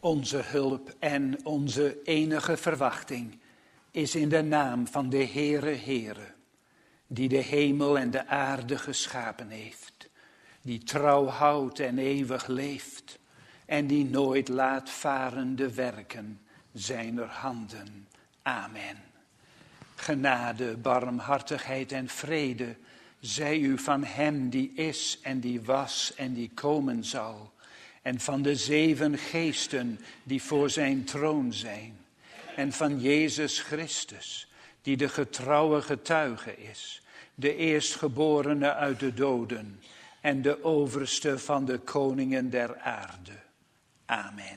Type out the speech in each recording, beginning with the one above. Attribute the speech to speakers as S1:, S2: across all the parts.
S1: Onze hulp en onze enige verwachting is in de naam van de Heere, die de hemel en de aarde geschapen heeft, die trouw houdt en eeuwig leeft en die nooit laat varen de werken zijner handen. Amen. Genade, barmhartigheid en vrede zij u van hem die is en die was en die komen zal, en van de 7 geesten die voor zijn troon zijn, en van Jezus Christus, die de getrouwe getuige is, de eerstgeborene uit de doden en de overste van de koningen der aarde. Amen.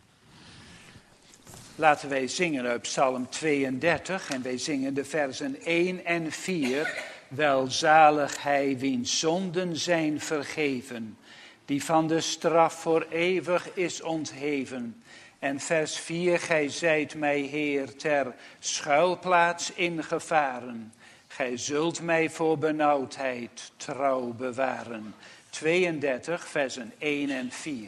S1: Laten wij zingen uit Psalm 32 en wij zingen de versen 1 en 4. Welzalig hij wiens zonden zijn vergeven, die van de straf voor eeuwig is ontheven. En vers 4, gij zijt mij Heer ter schuilplaats in gevaren. Gij zult mij voor benauwdheid trouw bewaren. 32, versen 1 en 4.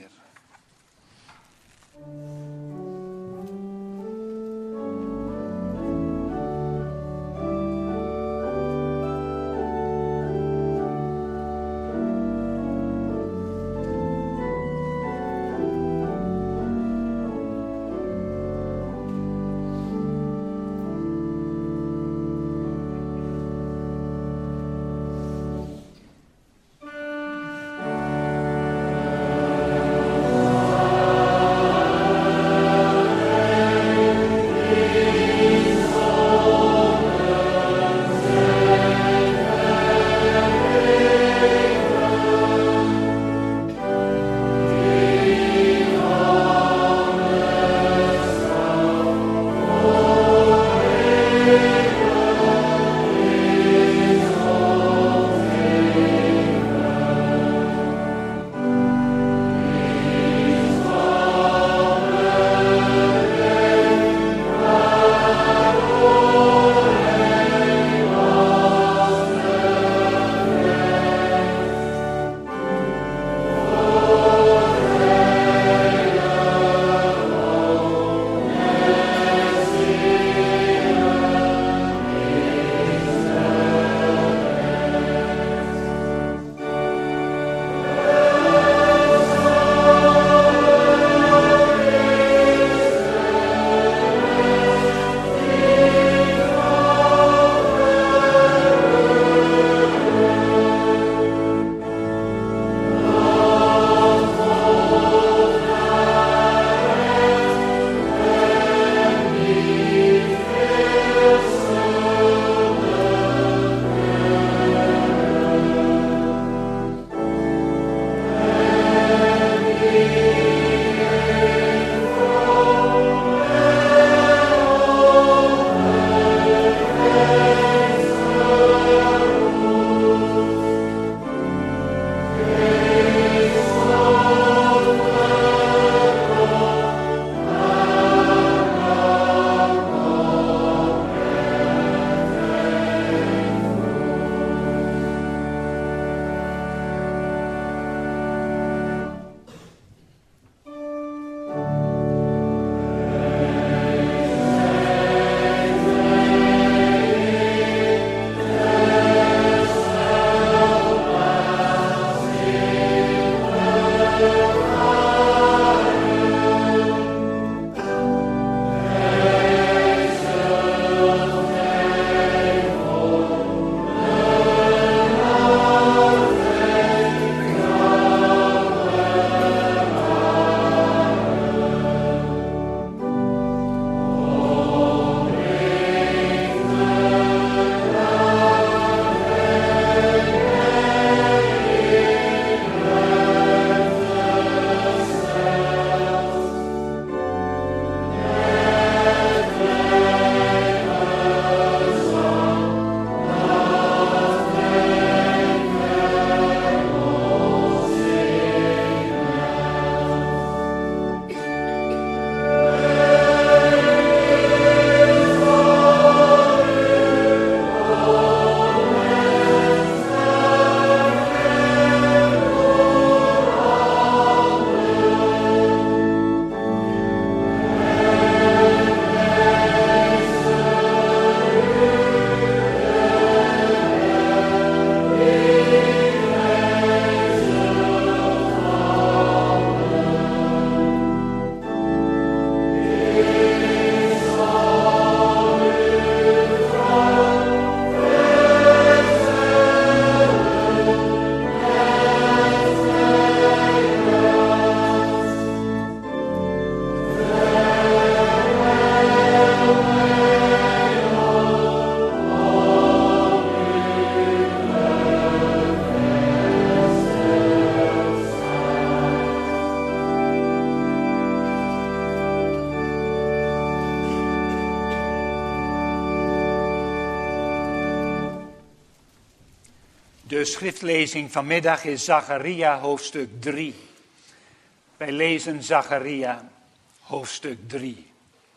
S1: De schriftlezing vanmiddag is Zacharia hoofdstuk 3. Wij lezen Zacharia hoofdstuk 3.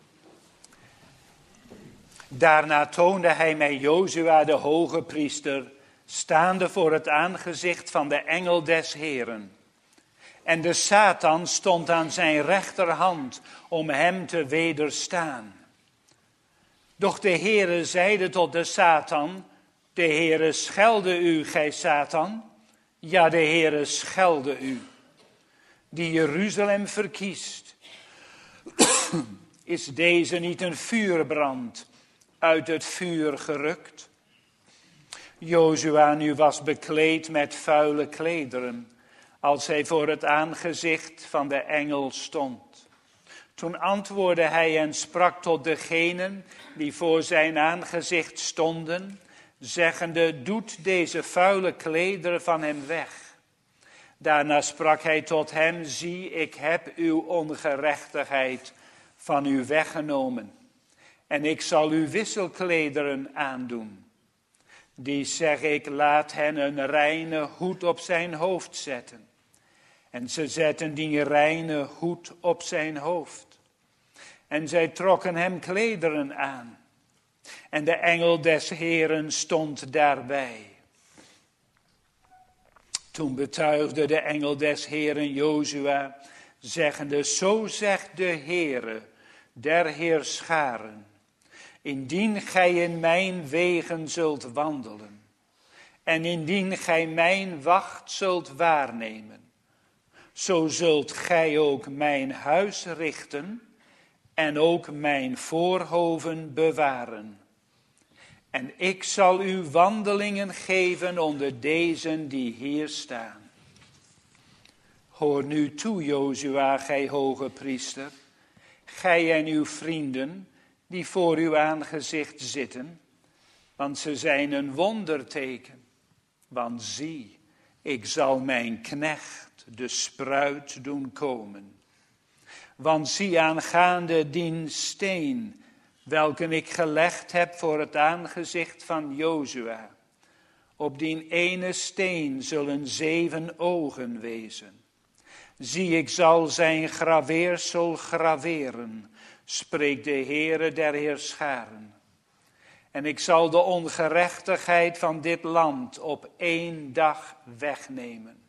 S1: Daarna toonde hij mij Jozua de hoge priester, staande voor het aangezicht van de engel des Heren. En de Satan stond aan zijn rechterhand om hem te wederstaan. Doch de Heere zeide tot de Satan: de Heere schelde u, gij Satan. Ja, de Heere schelde u. Die Jeruzalem verkiest. Is deze niet een vuurbrand uit het vuur gerukt? Jozua nu was bekleed met vuile klederen, als hij voor het aangezicht van de engel stond. Toen antwoordde hij en sprak tot degenen die voor zijn aangezicht stonden, zeggende: doet deze vuile klederen van hem weg. Daarna sprak hij tot hem: zie, ik heb uw ongerechtigheid van u weggenomen, en ik zal u wisselklederen aandoen. Die zeg ik, laat hen een reine hoed op zijn hoofd zetten. En ze zetten die reine hoed op zijn hoofd. En zij trokken hem klederen aan. En de engel des Heren stond daarbij. Toen betuigde de engel des Heren Jozua, zeggende: zo zegt de Heere der heerscharen: indien gij in mijn wegen zult wandelen, en indien gij mijn wacht zult waarnemen, zo zult gij ook mijn huis richten en ook mijn voorhoven bewaren. En ik zal u wandelingen geven onder dezen die hier staan. Hoor nu toe, Jozua, gij hoge priester, gij en uw vrienden die voor uw aangezicht zitten, want ze zijn een wonderteken. Want zie, ik zal mijn knecht de spruit doen komen. Want zie, aangaande dien steen, welke ik gelegd heb voor het aangezicht van Jozua, op dien ene steen zullen 7 ogen wezen. Zie, ik zal zijn graveersel graveren, spreekt de Heere der heerscharen. En ik zal de ongerechtigheid van dit land op 1 dag wegnemen.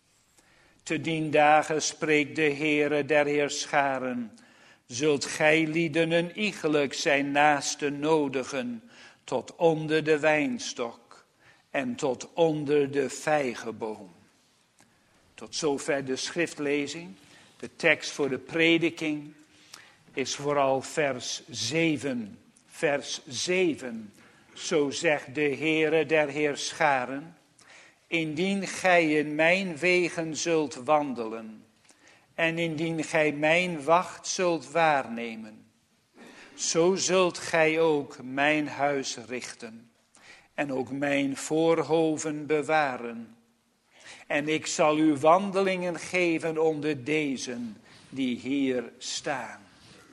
S1: Te dien dagen, spreekt de Heere der heerscharen, zult gij lieden een iegelijk zijn naaste nodigen, tot onder de wijnstok en tot onder de vijgenboom. Tot zover de schriftlezing. De tekst voor de prediking is vooral vers 7. Vers 7. Zo zegt de Heere der heerscharen: indien gij in mijn wegen zult wandelen, en indien gij mijn wacht zult waarnemen, zo zult gij ook mijn huis richten, en ook mijn voorhoven bewaren. En ik zal u wandelingen geven onder dezen die hier staan.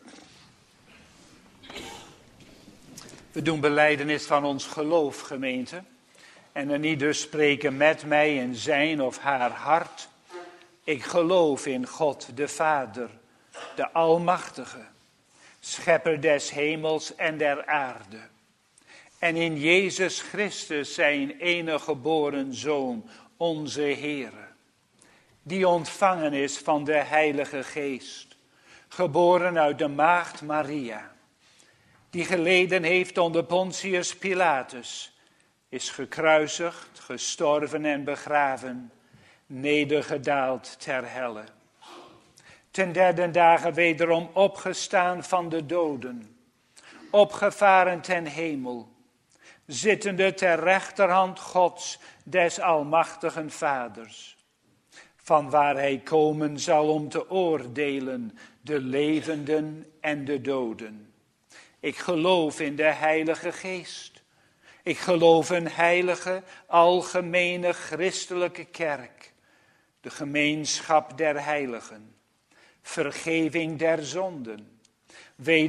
S1: We doen belijdenis van ons geloof, gemeente. En een ieder spreken met mij in zijn of haar hart: ik geloof in God de Vader, de Almachtige, schepper des hemels en der aarde. En in Jezus Christus, zijn enige geboren Zoon, onze Heere, die ontvangen is van de Heilige Geest, geboren uit de maagd Maria, die geleden heeft onder Pontius Pilatus, is gekruisigd, gestorven en begraven, nedergedaald ter helle. Ten 3e dagen wederom opgestaan van de doden, opgevaren ten hemel, zittende ter rechterhand Gods, des almachtigen Vaders, van waar hij komen zal om te oordelen de levenden en de doden. Ik geloof in de Heilige Geest. Ik geloof in heilige, algemene christelijke kerk, de gemeenschap der heiligen, vergeving der zonden,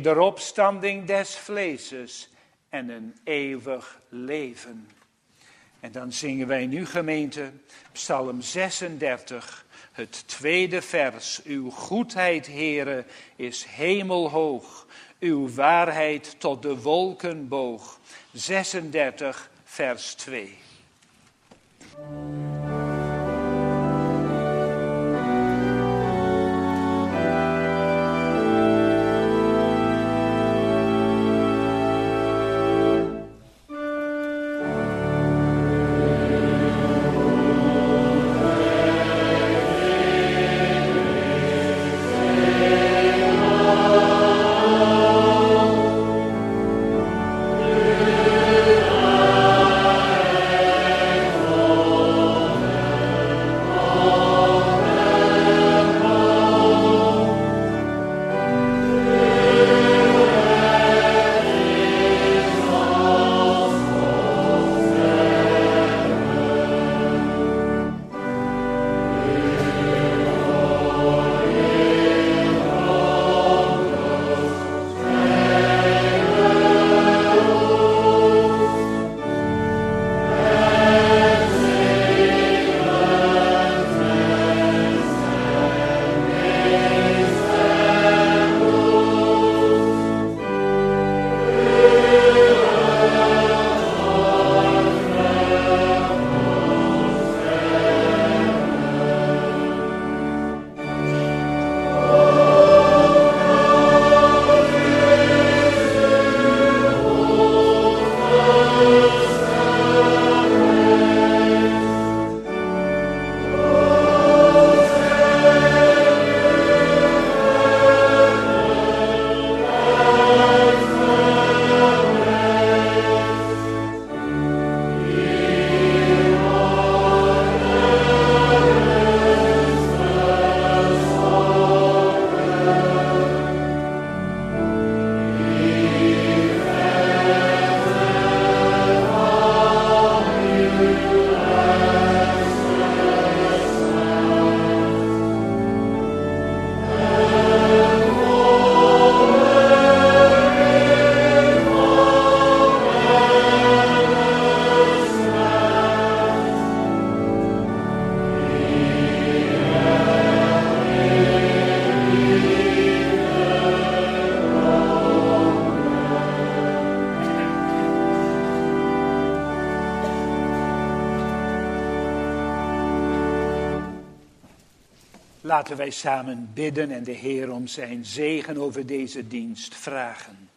S1: wederopstanding des vleeses en een eeuwig leven. En dan zingen wij nu, gemeente, Psalm 36, het tweede vers. Uw goedheid, Heere, is hemelhoog, uw waarheid tot de wolken boog. 36, vers 2. Laten wij samen bidden en de Heer om zijn zegen over deze dienst vragen.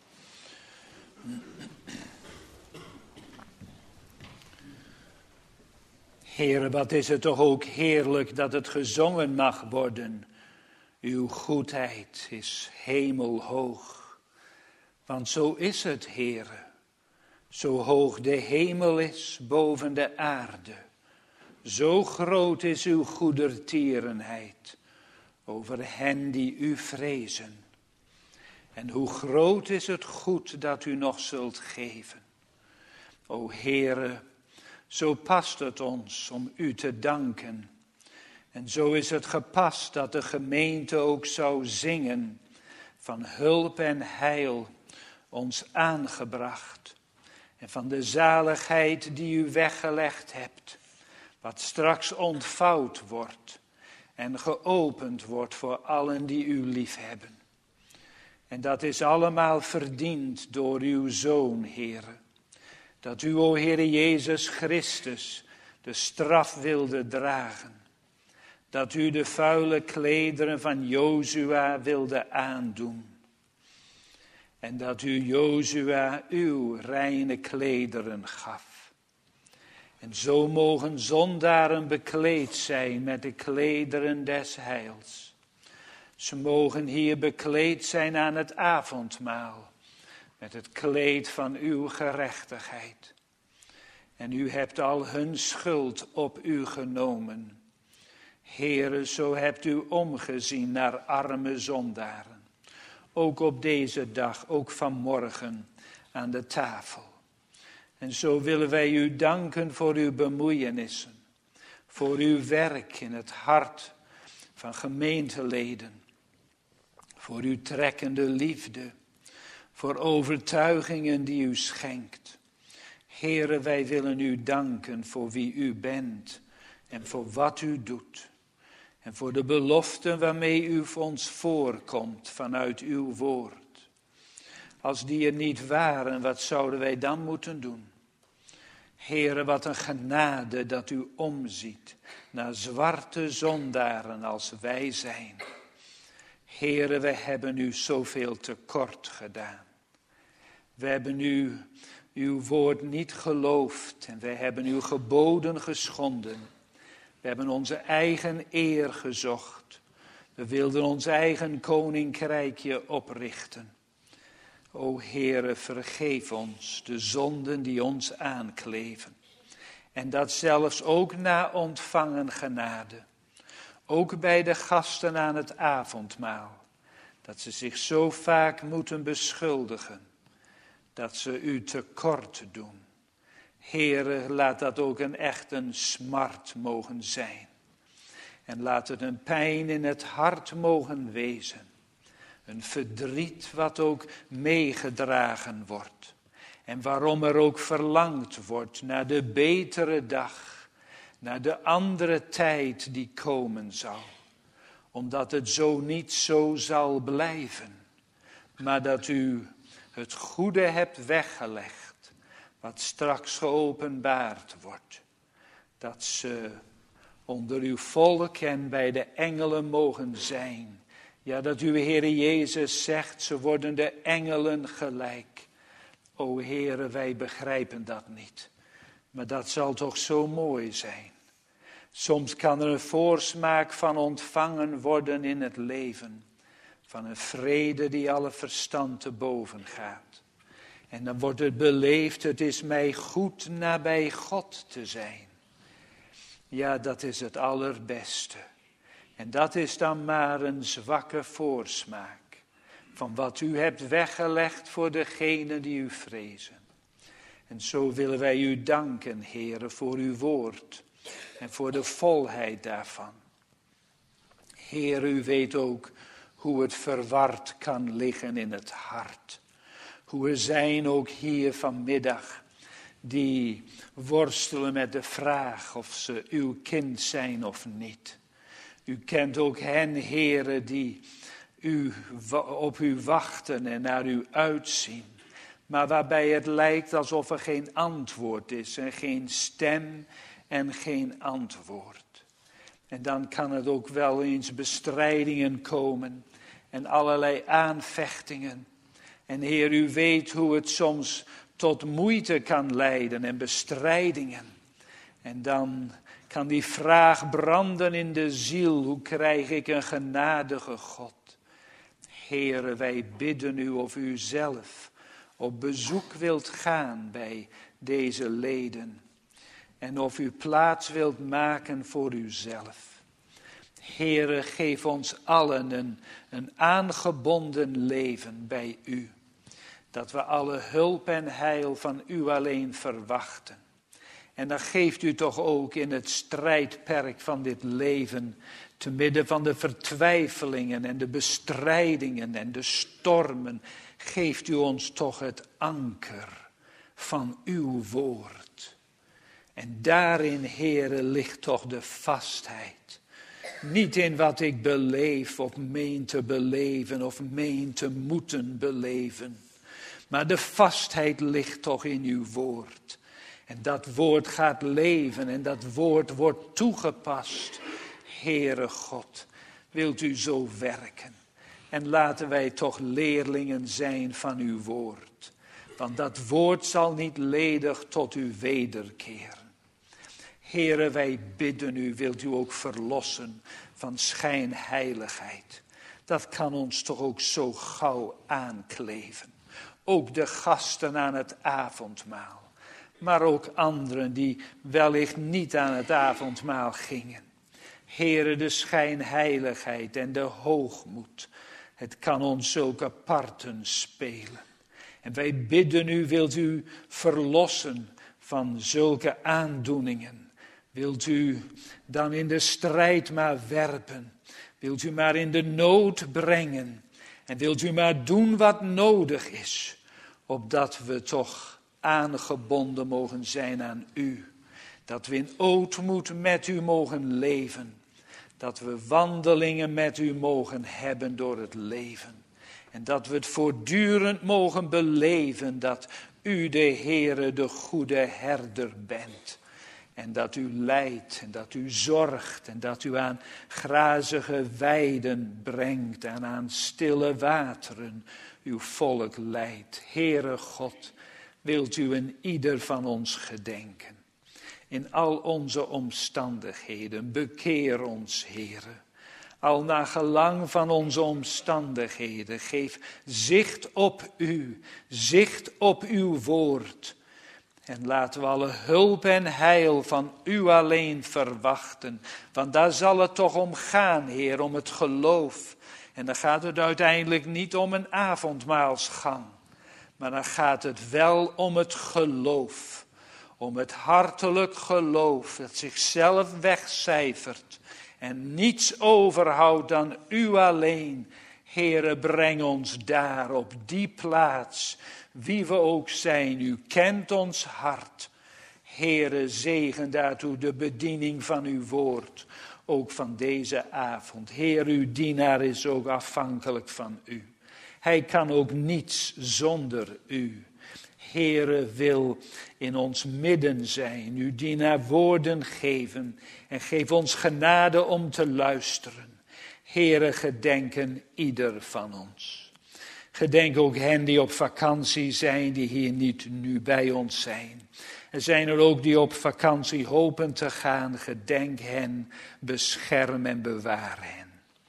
S1: Heere, wat is het toch ook heerlijk dat het gezongen mag worden. Uw goedheid is hemelhoog. Want zo is het, Heere. Zo hoog de hemel is boven de aarde. Zo groot is uw goedertierenheid over hen die u vrezen. En hoe groot is het goed dat u nog zult geven. O Heere, zo past het ons om u te danken. En zo is het gepast dat de gemeente ook zou zingen van hulp en heil ons aangebracht. En van de zaligheid die u weggelegd hebt. Wat straks ontvouwd wordt en geopend wordt voor allen die u liefhebben. En dat is allemaal verdiend door uw Zoon, Heere. Dat u, o Heere Jezus Christus, de straf wilde dragen. Dat u de vuile klederen van Jozua wilde aandoen. En dat u Jozua uw reine klederen gaf. En zo mogen zondaren bekleed zijn met de klederen des heils. Ze mogen hier bekleed zijn aan het avondmaal. Met het kleed van uw gerechtigheid. En u hebt al hun schuld op u genomen. Heere, zo hebt u omgezien naar arme zondaren. Ook op deze dag, ook vanmorgen aan de tafel. En zo willen wij u danken voor uw bemoeienissen. Voor uw werk in het hart van gemeenteleden. Voor uw trekkende liefde. Voor overtuigingen die u schenkt. Heere, wij willen u danken voor wie u bent en voor wat u doet. En voor de beloften waarmee u ons voorkomt vanuit uw woord. Als die er niet waren, wat zouden wij dan moeten doen? Heere, wat een genade dat u omziet naar zwarte zondaren als wij zijn. Heere, wij hebben u zoveel tekort gedaan. We hebben uw woord niet geloofd en wij hebben uw geboden geschonden. We hebben onze eigen eer gezocht. We wilden ons eigen koninkrijkje oprichten. O Heere, vergeef ons de zonden die ons aankleven. En dat zelfs ook na ontvangen genade. Ook bij de gasten aan het avondmaal. Dat ze zich zo vaak moeten beschuldigen. Dat ze u tekort doen. Heere, laat dat ook een echte smart mogen zijn. En laat het een pijn in het hart mogen wezen. Een verdriet wat ook meegedragen wordt. En waarom er ook verlangd wordt naar de betere dag. Naar de andere tijd die komen zal. Omdat het zo niet zo zal blijven. Maar dat u het goede hebt weggelegd. Wat straks geopenbaard wordt. Dat ze onder uw volk en bij de engelen mogen zijn. Ja, dat uw Heere Jezus zegt, ze worden de engelen gelijk. O Heere, wij begrijpen dat niet. Maar dat zal toch zo mooi zijn. Soms kan er een voorsmaak van ontvangen worden in het leven. Van een vrede die alle verstand te boven gaat. En dan wordt het beleefd, het is mij goed nabij God te zijn. Ja, dat is het allerbeste. En dat is dan maar een zwakke voorsmaak van wat u hebt weggelegd voor degenen die u vrezen. En zo willen wij u danken, Heere, voor uw woord en voor de volheid daarvan. Heer, u weet ook hoe het verward kan liggen in het hart. Hoe er zijn ook hier vanmiddag die worstelen met de vraag of ze uw kind zijn of niet. U kent ook hen, Heere, die op u wachten en naar u uitzien. Maar waarbij het lijkt alsof er geen antwoord is en geen stem en geen antwoord. En dan kan het ook wel eens bestrijdingen komen en allerlei aanvechtingen. En Heer, u weet hoe het soms tot moeite kan leiden en bestrijdingen. En dan kan die vraag branden in de ziel, hoe krijg ik een genadige God? Heere, wij bidden u of u zelf op bezoek wilt gaan bij deze leden. En of u plaats wilt maken voor uzelf. Heere, geef ons allen een aangebonden leven bij u. Dat we alle hulp en heil van u alleen verwachten. En dan geeft u toch ook in het strijdperk van dit leven, te midden van de vertwijfelingen en de bestrijdingen en de stormen, geeft u ons toch het anker van uw woord. En daarin, Heere, ligt toch de vastheid. Niet in wat ik beleef of meen te beleven of meen te moeten beleven. Maar de vastheid ligt toch in uw woord. En dat woord gaat leven en dat woord wordt toegepast. Heere God, wilt u zo werken? En laten wij toch leerlingen zijn van uw woord. Want dat woord zal niet ledig tot u wederkeren. Heere, wij bidden u, wilt u ook verlossen van schijnheiligheid. Dat kan ons toch ook zo gauw aankleven. Ook de gasten aan het avondmaal. Maar ook anderen die wellicht niet aan het avondmaal gingen. Heere, de schijnheiligheid en de hoogmoed. Het kan ons zulke parten spelen. En wij bidden u, wilt u verlossen van zulke aandoeningen. Wilt u dan in de strijd maar werpen. Wilt u maar in de nood brengen. En wilt u maar doen wat nodig is. Opdat we toch aangebonden mogen zijn aan u. Dat we in ootmoed met u mogen leven. Dat we wandelingen met u mogen hebben door het leven. En dat we het voortdurend mogen beleven dat u de Heere, de goede herder bent. En dat u leidt en dat u zorgt en dat u aan grazige weiden brengt en aan stille wateren uw volk leidt. Heere God, wilt u in ieder van ons gedenken. In al onze omstandigheden, bekeer ons, Heere. Al naar gelang van onze omstandigheden, geef zicht op uw woord. En laten we alle hulp en heil van u alleen verwachten. Want daar zal het toch om gaan, Heer, om het geloof. En dan gaat het uiteindelijk niet om een avondmaalsgang. Maar dan gaat het wel om het geloof. Om het hartelijk geloof dat zichzelf wegcijfert. En niets overhoudt dan u alleen. Heere, breng ons daar op die plaats. Wie we ook zijn, u kent ons hart. Heere, zegen daartoe de bediening van uw woord. Ook van deze avond. Heer, uw dienaar is ook afhankelijk van u. Hij kan ook niets zonder u. Heere, wil in ons midden zijn, uw dienaar woorden geven en geef ons genade om te luisteren. Heere, gedenken ieder van ons. Gedenk ook hen die op vakantie zijn, die hier niet nu bij ons zijn. Er zijn er ook die op vakantie hopen te gaan. Gedenk hen, bescherm en bewaar hen.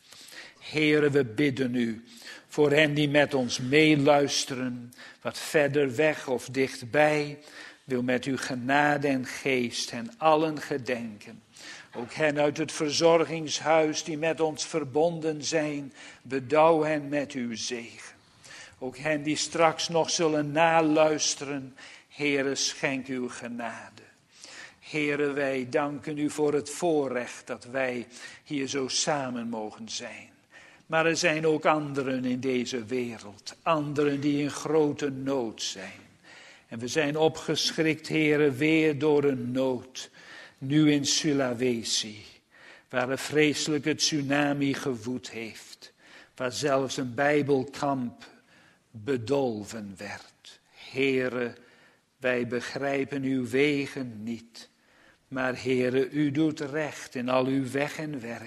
S1: Heere, we bidden u voor hen die met ons meeluisteren, wat verder weg of dichtbij, wil met uw genade en geest hen allen gedenken. Ook hen uit het verzorgingshuis die met ons verbonden zijn, bedouw hen met uw zegen. Ook hen die straks nog zullen naluisteren, Heere, schenk uw genade. Heere, wij danken u voor het voorrecht dat wij hier zo samen mogen zijn. Maar er zijn ook anderen in deze wereld, anderen die in grote nood zijn. En we zijn opgeschrikt, Heere, weer door een nood. Nu in Sulawesi, waar een vreselijke tsunami gewoed heeft. Waar zelfs een Bijbelkamp bedolven werd. Heere, wij begrijpen uw wegen niet. Maar Heere, u doet recht in al uw weg en werk.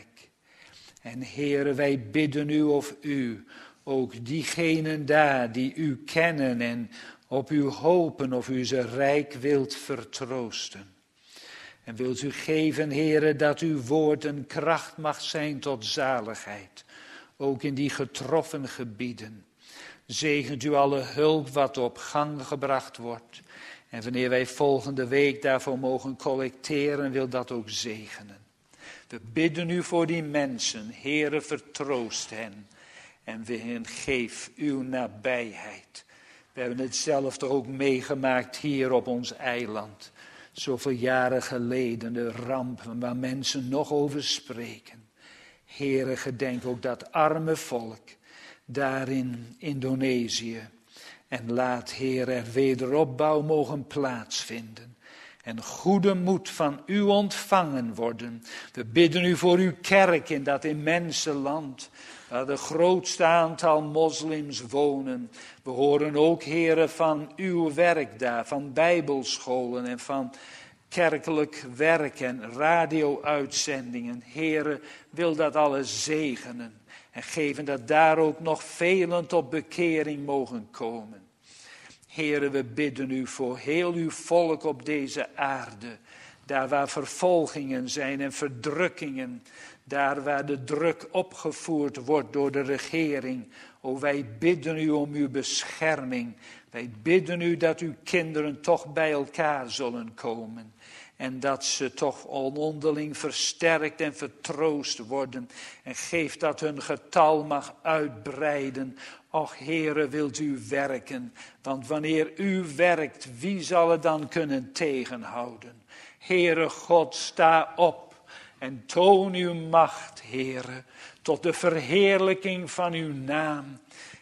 S1: En Heere, wij bidden u of u, ook diegenen daar die u kennen en op u hopen of u ze rijk wilt vertroosten. En wilt u geven, Heere, dat uw woord een kracht mag zijn tot zaligheid. Ook in die getroffen gebieden. Zegent u alle hulp wat op gang gebracht wordt. En wanneer wij volgende week daarvoor mogen collecteren, wil dat ook zegenen. We bidden u voor die mensen, Heere, vertroost hen. En we hen geef uw nabijheid. We hebben hetzelfde ook meegemaakt hier op ons eiland. Zoveel jaren geleden, de rampen waar mensen nog over spreken. Heere, gedenk ook dat arme volk daar in Indonesië. En laat, Heer, er wederopbouw mogen plaatsvinden. En goede moed van u ontvangen worden. We bidden u voor uw kerk in dat immense land. Waar de grootste aantal moslims wonen. We horen ook, Heere, van uw werk daar. Van bijbelscholen en van kerkelijk werk en radio-uitzendingen. Heere, wil dat alles zegenen. En geven dat daar ook nog velen tot bekering mogen komen. Heere, we bidden u voor heel uw volk op deze aarde. Daar waar vervolgingen zijn en verdrukkingen. Daar waar de druk opgevoerd wordt door de regering. O, wij bidden u om uw bescherming. Wij bidden u dat uw kinderen toch bij elkaar zullen komen. En dat ze toch onderling versterkt en vertroost worden. En geef dat hun getal mag uitbreiden. Och, Heere, wilt u werken. Want wanneer u werkt, wie zal het dan kunnen tegenhouden? Heere God, sta op en toon uw macht, Heere, tot de verheerlijking van uw naam.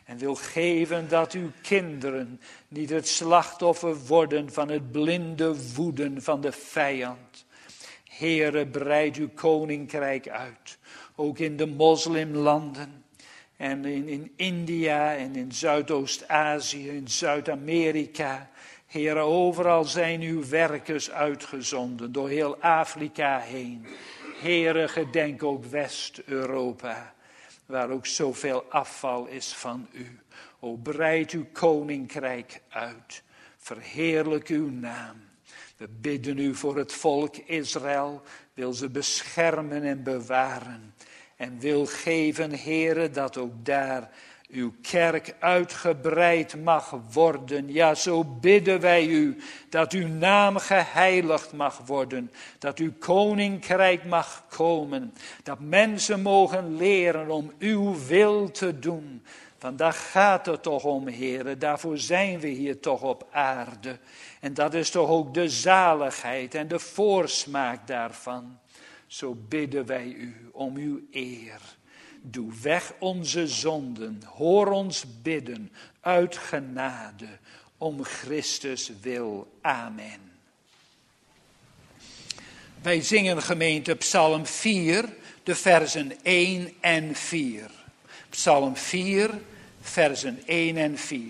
S1: En wil geven dat uw kinderen niet het slachtoffer worden van het blinde woeden van de vijand. Heere, breid uw koninkrijk uit. Ook in de moslimlanden. En in India en in Zuidoost-Azië, in Zuid-Amerika. Heere, overal zijn uw werkers uitgezonden, door heel Afrika heen. Heere, gedenk ook West-Europa, waar ook zoveel afval is van u. O, breid uw koninkrijk uit. Verheerlijk uw naam. We bidden u voor het volk Israël. Wil ze beschermen en bewaren. En wil geven, Heere, dat ook daar uw kerk uitgebreid mag worden. Ja, zo bidden wij u dat uw naam geheiligd mag worden. Dat uw koninkrijk mag komen. Dat mensen mogen leren om uw wil te doen. Want daar gaat het toch om, Heere. Daarvoor zijn we hier toch op aarde. En dat is toch ook de zaligheid en de voorsmaak daarvan. Zo bidden wij u om uw eer. Doe weg onze zonden, hoor ons bidden uit genade, om Christus wil. Amen. Wij zingen, gemeente, Psalm 4, de versen 1 en 4. Psalm 4, versen 1 en 4.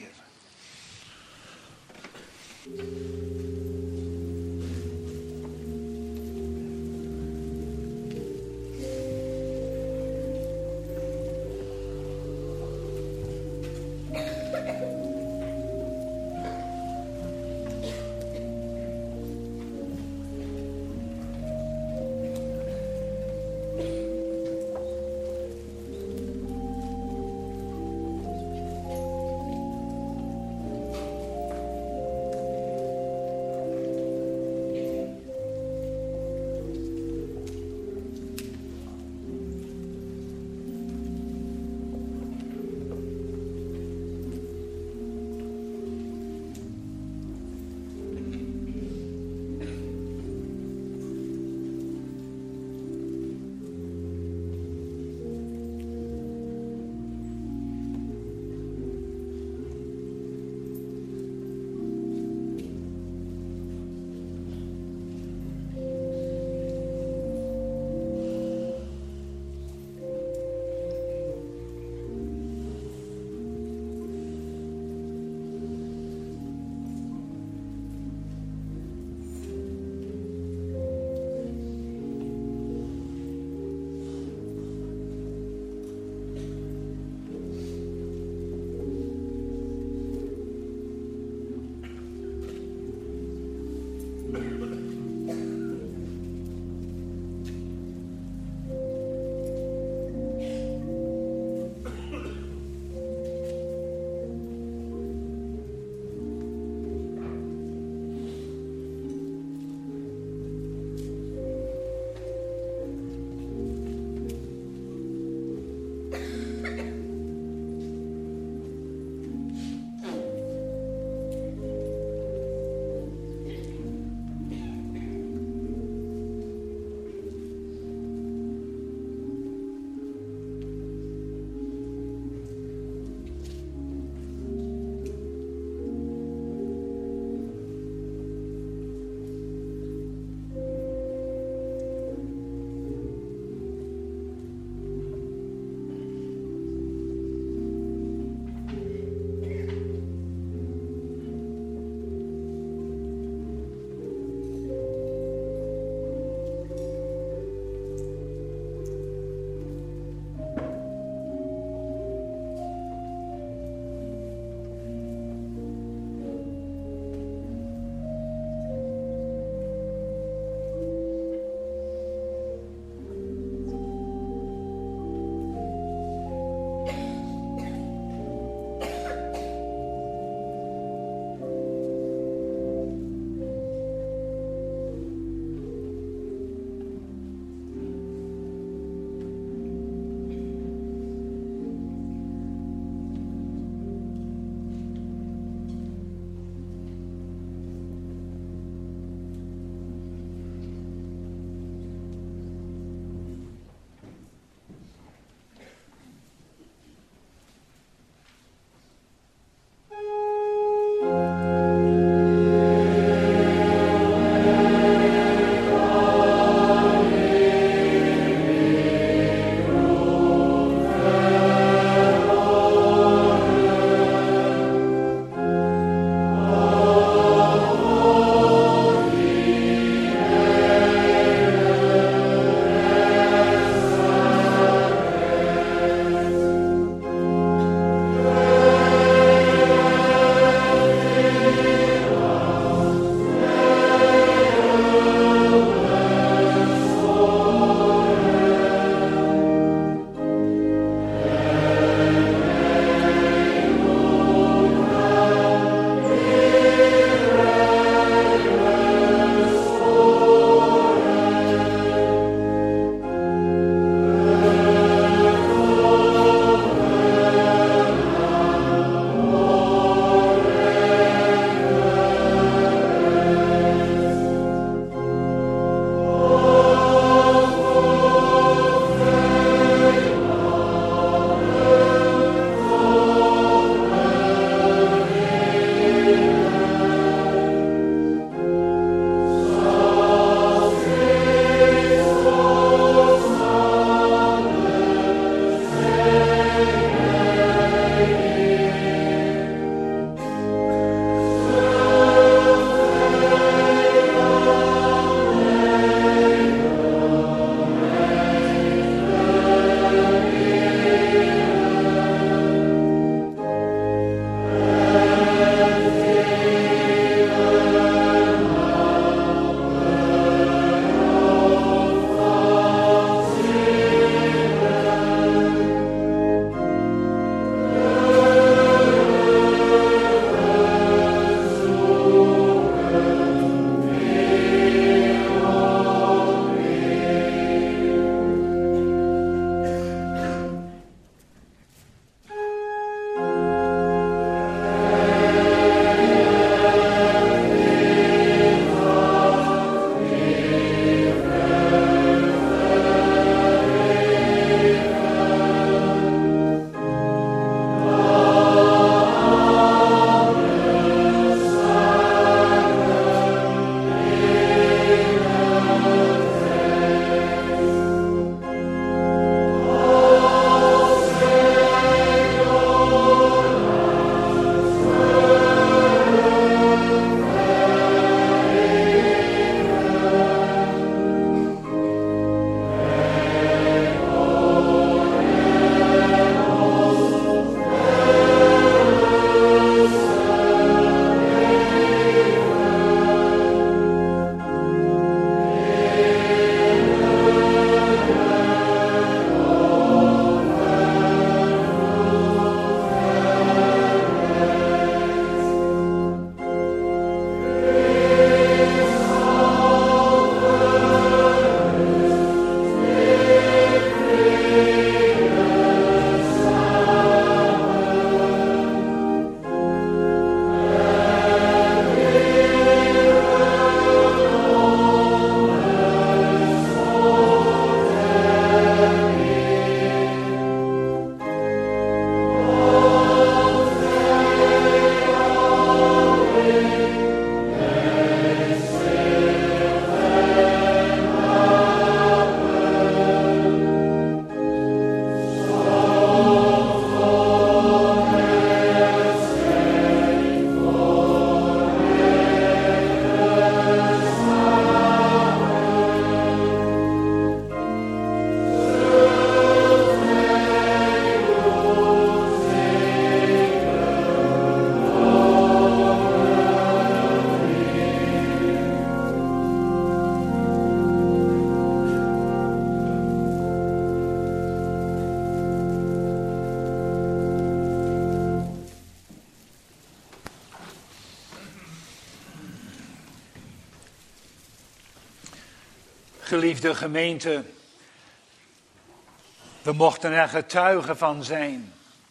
S1: Geliefde gemeente, we mochten er getuigen van zijn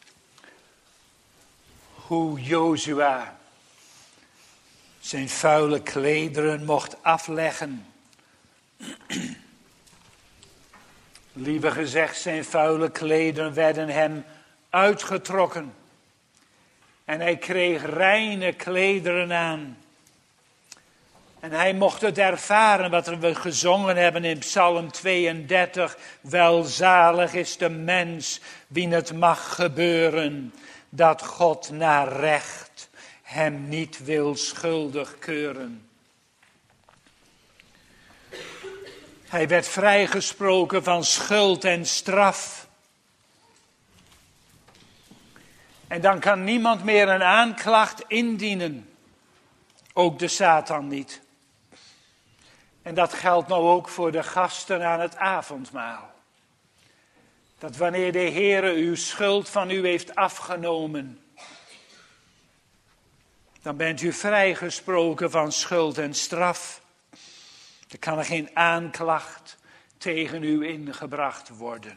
S1: hoe Jozua zijn vuile klederen mocht afleggen. Liever gezegd, zijn vuile klederen werden hem uitgetrokken. En hij kreeg reine klederen aan. En hij mocht het ervaren wat we gezongen hebben in Psalm 32. Welzalig is de mens wien het mag gebeuren dat God naar recht hem niet wil schuldig keuren. Hij werd vrijgesproken van schuld en straf. En dan kan niemand meer een aanklacht indienen. Ook de Satan niet. En dat geldt nou ook voor de gasten aan het avondmaal. Dat wanneer de Heere uw schuld van u heeft afgenomen, dan bent u vrijgesproken van schuld en straf. Er kan er geen aanklacht tegen u ingebracht worden.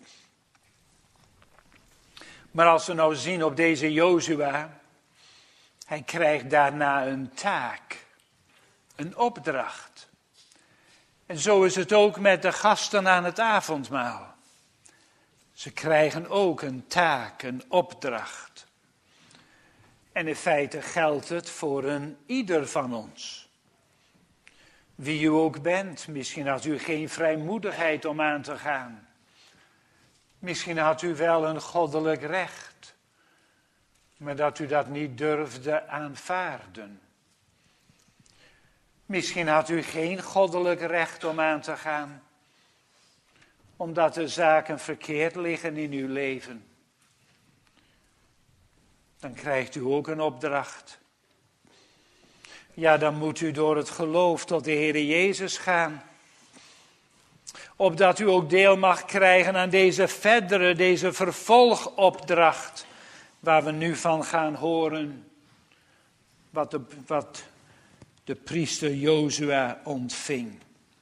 S1: Maar als we nou zien op deze Jozua, hij krijgt daarna een taak, een opdracht. En zo is het ook met de gasten aan het avondmaal. Ze krijgen ook een taak, een opdracht. En in feite geldt het voor een ieder van ons. Wie u ook bent, misschien had u geen vrijmoedigheid om aan te gaan. Misschien had u wel een goddelijk recht, maar dat u dat niet durfde aanvaarden. Misschien had u geen goddelijk recht om aan te gaan, omdat de zaken verkeerd liggen in uw leven. Dan krijgt u ook een opdracht. Ja, dan moet u door het geloof tot de Heere Jezus gaan. Opdat u ook deel mag krijgen aan deze vervolgopdracht, waar we nu van gaan horen, wat de priester Jozua ontving.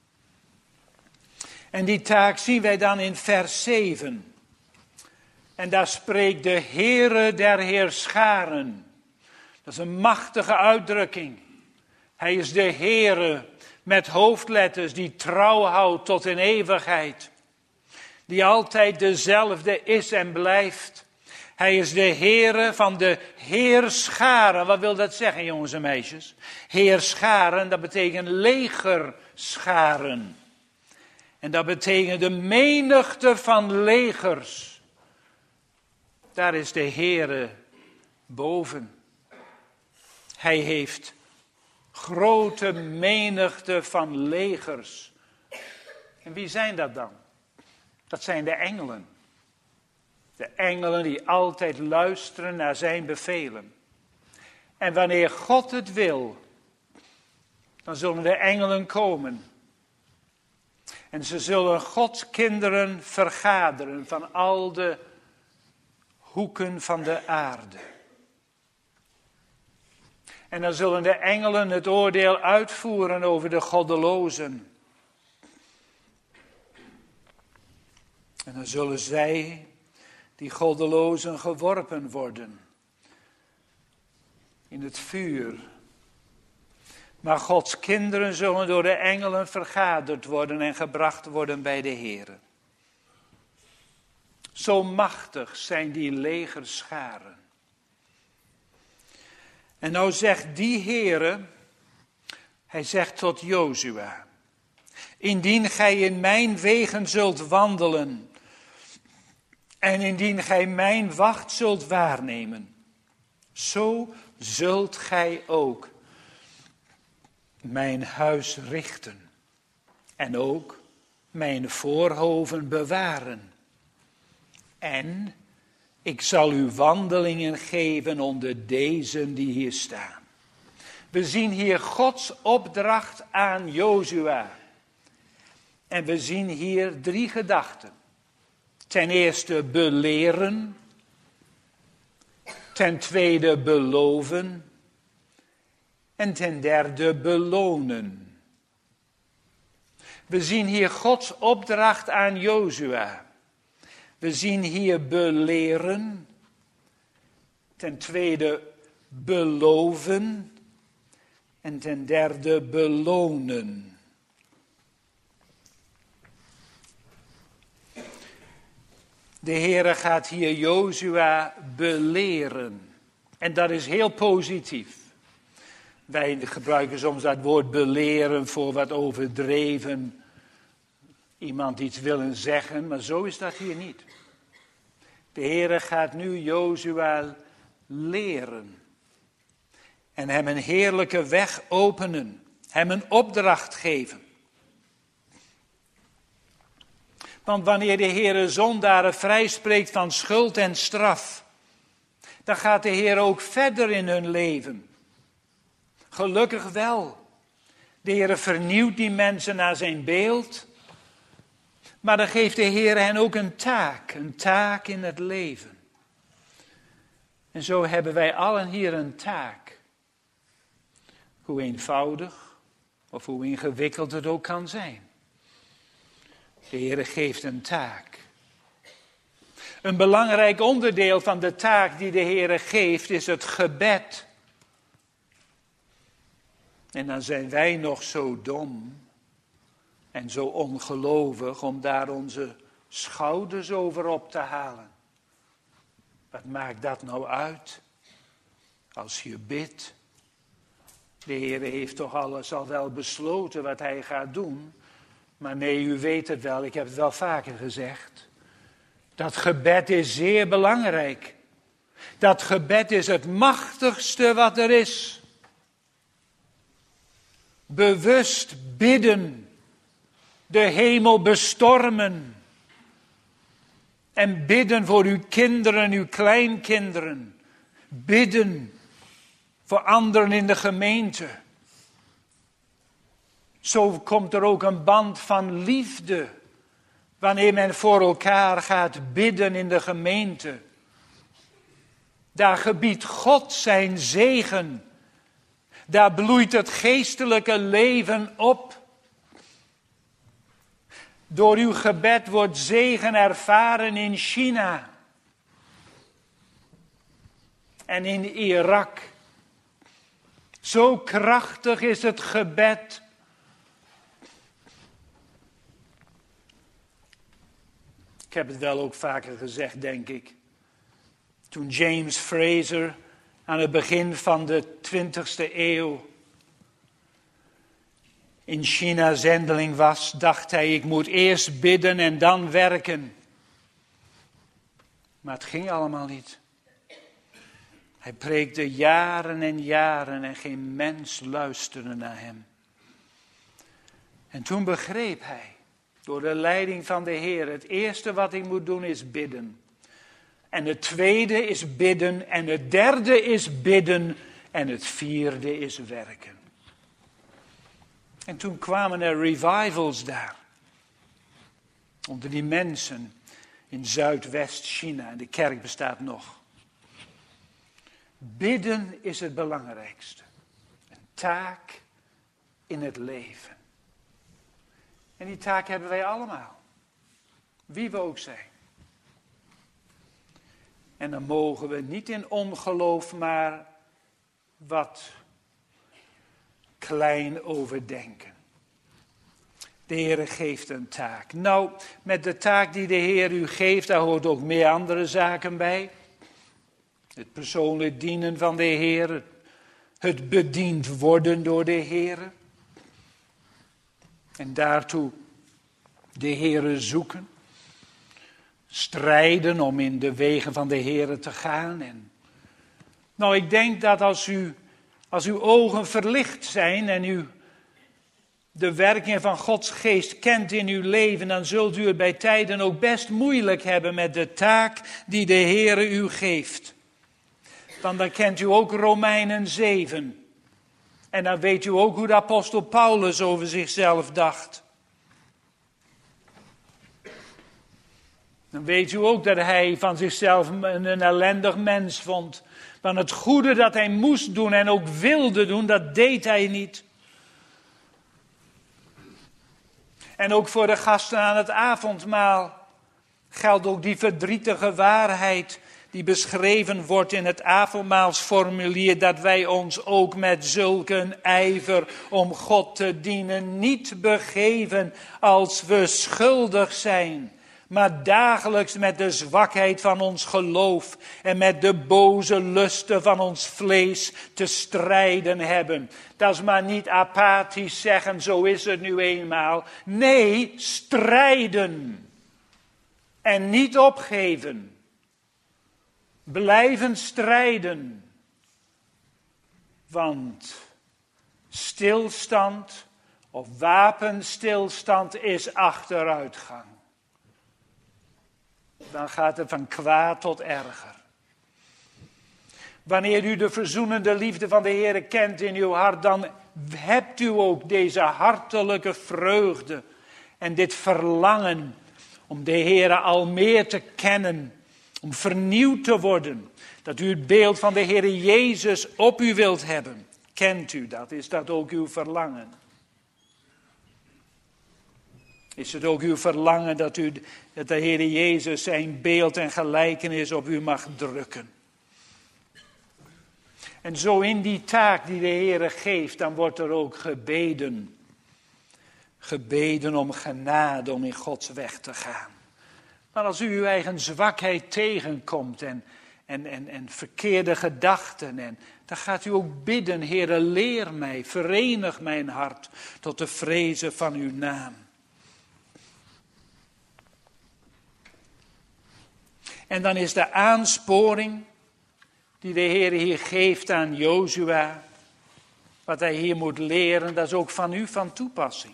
S1: En die taak zien wij dan in vers 7. En daar spreekt de Heere der Heerscharen. Dat is een machtige uitdrukking. Hij is de Heere met hoofdletters die trouw houdt tot in eeuwigheid. Die altijd dezelfde is en blijft. Hij is de Heere van de Heerscharen. Wat wil dat zeggen, jongens en meisjes? Heerscharen, dat betekent legerscharen. En dat betekent de menigte van legers. Daar is de Heere boven. Hij heeft grote menigte van legers. En wie zijn dat dan? Dat zijn de engelen. De engelen die altijd luisteren naar zijn bevelen. En wanneer God het wil, dan zullen de engelen komen. En ze zullen Gods kinderen vergaderen van al de hoeken van de aarde. En dan zullen de engelen het oordeel uitvoeren over de goddelozen. En dan zullen zij, die goddelozen, geworpen worden in het vuur. Maar Gods kinderen zullen door de engelen vergaderd worden en gebracht worden bij de Heere. Zo machtig zijn die legerscharen. En nou zegt die Heere, hij zegt tot Jozua: indien gij in mijn wegen zult wandelen en indien gij mijn wacht zult waarnemen, zo zult gij ook mijn huis richten en ook mijn voorhoven bewaren. En ik zal u wandelingen geven onder deze die hier staan. We zien hier Gods opdracht aan Jozua. En we zien hier 3 gedachten. Ten eerste beleren. Ten tweede beloven. En ten derde belonen. We zien hier Gods opdracht aan Jozua. We zien hier beleren. Ten tweede beloven. En ten derde belonen. De Heere gaat hier Jozua beleren. En dat is heel positief. Wij gebruiken soms dat woord beleren voor wat overdreven. Iemand iets willen zeggen, maar zo is dat hier niet. De Heere gaat nu Jozua leren. En hem een heerlijke weg openen. Hem een opdracht geven. Want wanneer de Heere zondaren vrijspreekt van schuld en straf, dan gaat de Heer ook verder in hun leven. Gelukkig wel. De Heer vernieuwt die mensen naar zijn beeld. Maar dan geeft de Heer hen ook een taak in het leven. En zo hebben wij allen hier een taak. Hoe eenvoudig of hoe ingewikkeld het ook kan zijn. De Heer geeft een taak. Een belangrijk onderdeel van de taak die de Heer geeft is het gebed. En dan zijn wij nog zo dom en zo ongelovig om daar onze schouders over op te halen. Wat maakt dat nou uit als je bidt? De Heer heeft toch alles al wel besloten wat hij gaat doen. Maar nee, u weet het wel, ik heb het wel vaker gezegd. Dat gebed is zeer belangrijk. Dat gebed is het machtigste wat er is. Bewust bidden. De hemel bestormen. En bidden voor uw kinderen, uw kleinkinderen. Bidden voor anderen in de gemeente. Zo komt er ook een band van liefde. Wanneer men voor elkaar gaat bidden in de gemeente. Daar gebiedt God zijn zegen. Daar bloeit het geestelijke leven op. Door uw gebed wordt zegen ervaren in China. En in Irak. Zo krachtig is het gebed. Ik heb het wel ook vaker gezegd, denk ik. Toen James Fraser aan het begin van de 20e eeuw in China zendeling was, dacht hij, ik moet eerst bidden en dan werken. Maar het ging allemaal niet. Hij preekte jaren en jaren en geen mens luisterde naar hem. En toen begreep hij, door de leiding van de Heer, het eerste wat ik moet doen is bidden. En het tweede is bidden en het derde is bidden en het vierde is werken. En toen kwamen er revivals daar. Onder die mensen in Zuidwest-China. En de kerk bestaat nog. Bidden is het belangrijkste. Een taak in het leven. En die taak hebben wij allemaal. Wie we ook zijn. En dan mogen we niet in ongeloof maar wat klein overdenken. De Heer geeft een taak. Nou, met de taak die de Heer u geeft, daar hoort ook meer andere zaken bij. Het persoonlijk dienen van de Heer. Het bediend worden door de Heer. En daartoe de Heer zoeken. Strijden om in de wegen van de Heer te gaan. En nou, ik denk dat als uw ogen verlicht zijn en u de werking van Gods geest kent in uw leven, dan zult u het bij tijden ook best moeilijk hebben met de taak die de Heer u geeft. Want dan kent u ook Romeinen 7. En dan weet u ook hoe de apostel Paulus over zichzelf dacht. Dan weet u ook dat hij van zichzelf een ellendig mens vond. Want het goede dat hij moest doen en ook wilde doen, dat deed hij niet. En ook voor de gasten aan het avondmaal geldt ook die verdrietige waarheid die beschreven wordt in het avondmaalsformulier, dat wij ons ook met zulke ijver om God te dienen niet begeven als we schuldig zijn, maar dagelijks met de zwakheid van ons geloof en met de boze lusten van ons vlees te strijden hebben. Dat is maar niet apathisch zeggen, zo is het nu eenmaal. Nee, strijden en niet opgeven. Blijven strijden, want stilstand of wapenstilstand is achteruitgang. Dan gaat het van kwaad tot erger. Wanneer u de verzoenende liefde van de Heer kent in uw hart, dan hebt u ook deze hartelijke vreugde en dit verlangen om de Heer al meer te kennen, om vernieuwd te worden. Dat u het beeld van de Heer Jezus op u wilt hebben. Kent u dat? Is dat ook uw verlangen? Is het ook uw verlangen dat de Heer Jezus zijn beeld en gelijkenis op u mag drukken? En zo in die taak die de Heer geeft, dan wordt er ook gebeden. Gebeden om genade, om in Gods weg te gaan. Maar als u uw eigen zwakheid tegenkomt en verkeerde gedachten, dan gaat u ook bidden, Heere, leer mij, verenig mijn hart tot de vrezen van uw naam. En dan is de aansporing die de Heer hier geeft aan Jozua, wat hij hier moet leren, dat is ook van u van toepassing.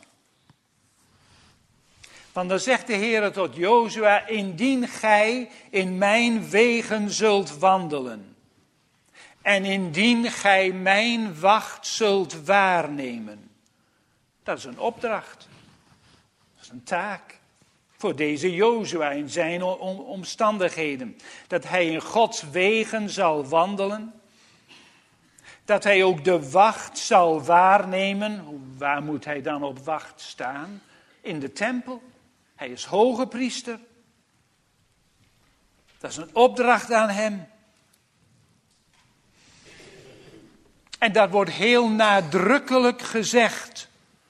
S1: Want dan zegt de Heer tot Jozua, indien gij in mijn wegen zult wandelen, en indien gij mijn wacht zult waarnemen. Dat is een opdracht, dat is een taak voor deze Jozua in zijn omstandigheden. Dat hij in Gods wegen zal wandelen, dat hij ook de wacht zal waarnemen. Waar moet hij dan op wacht staan? In de tempel. Hij is hoge priester. Dat is een opdracht aan hem. En dat wordt heel nadrukkelijk gezegd.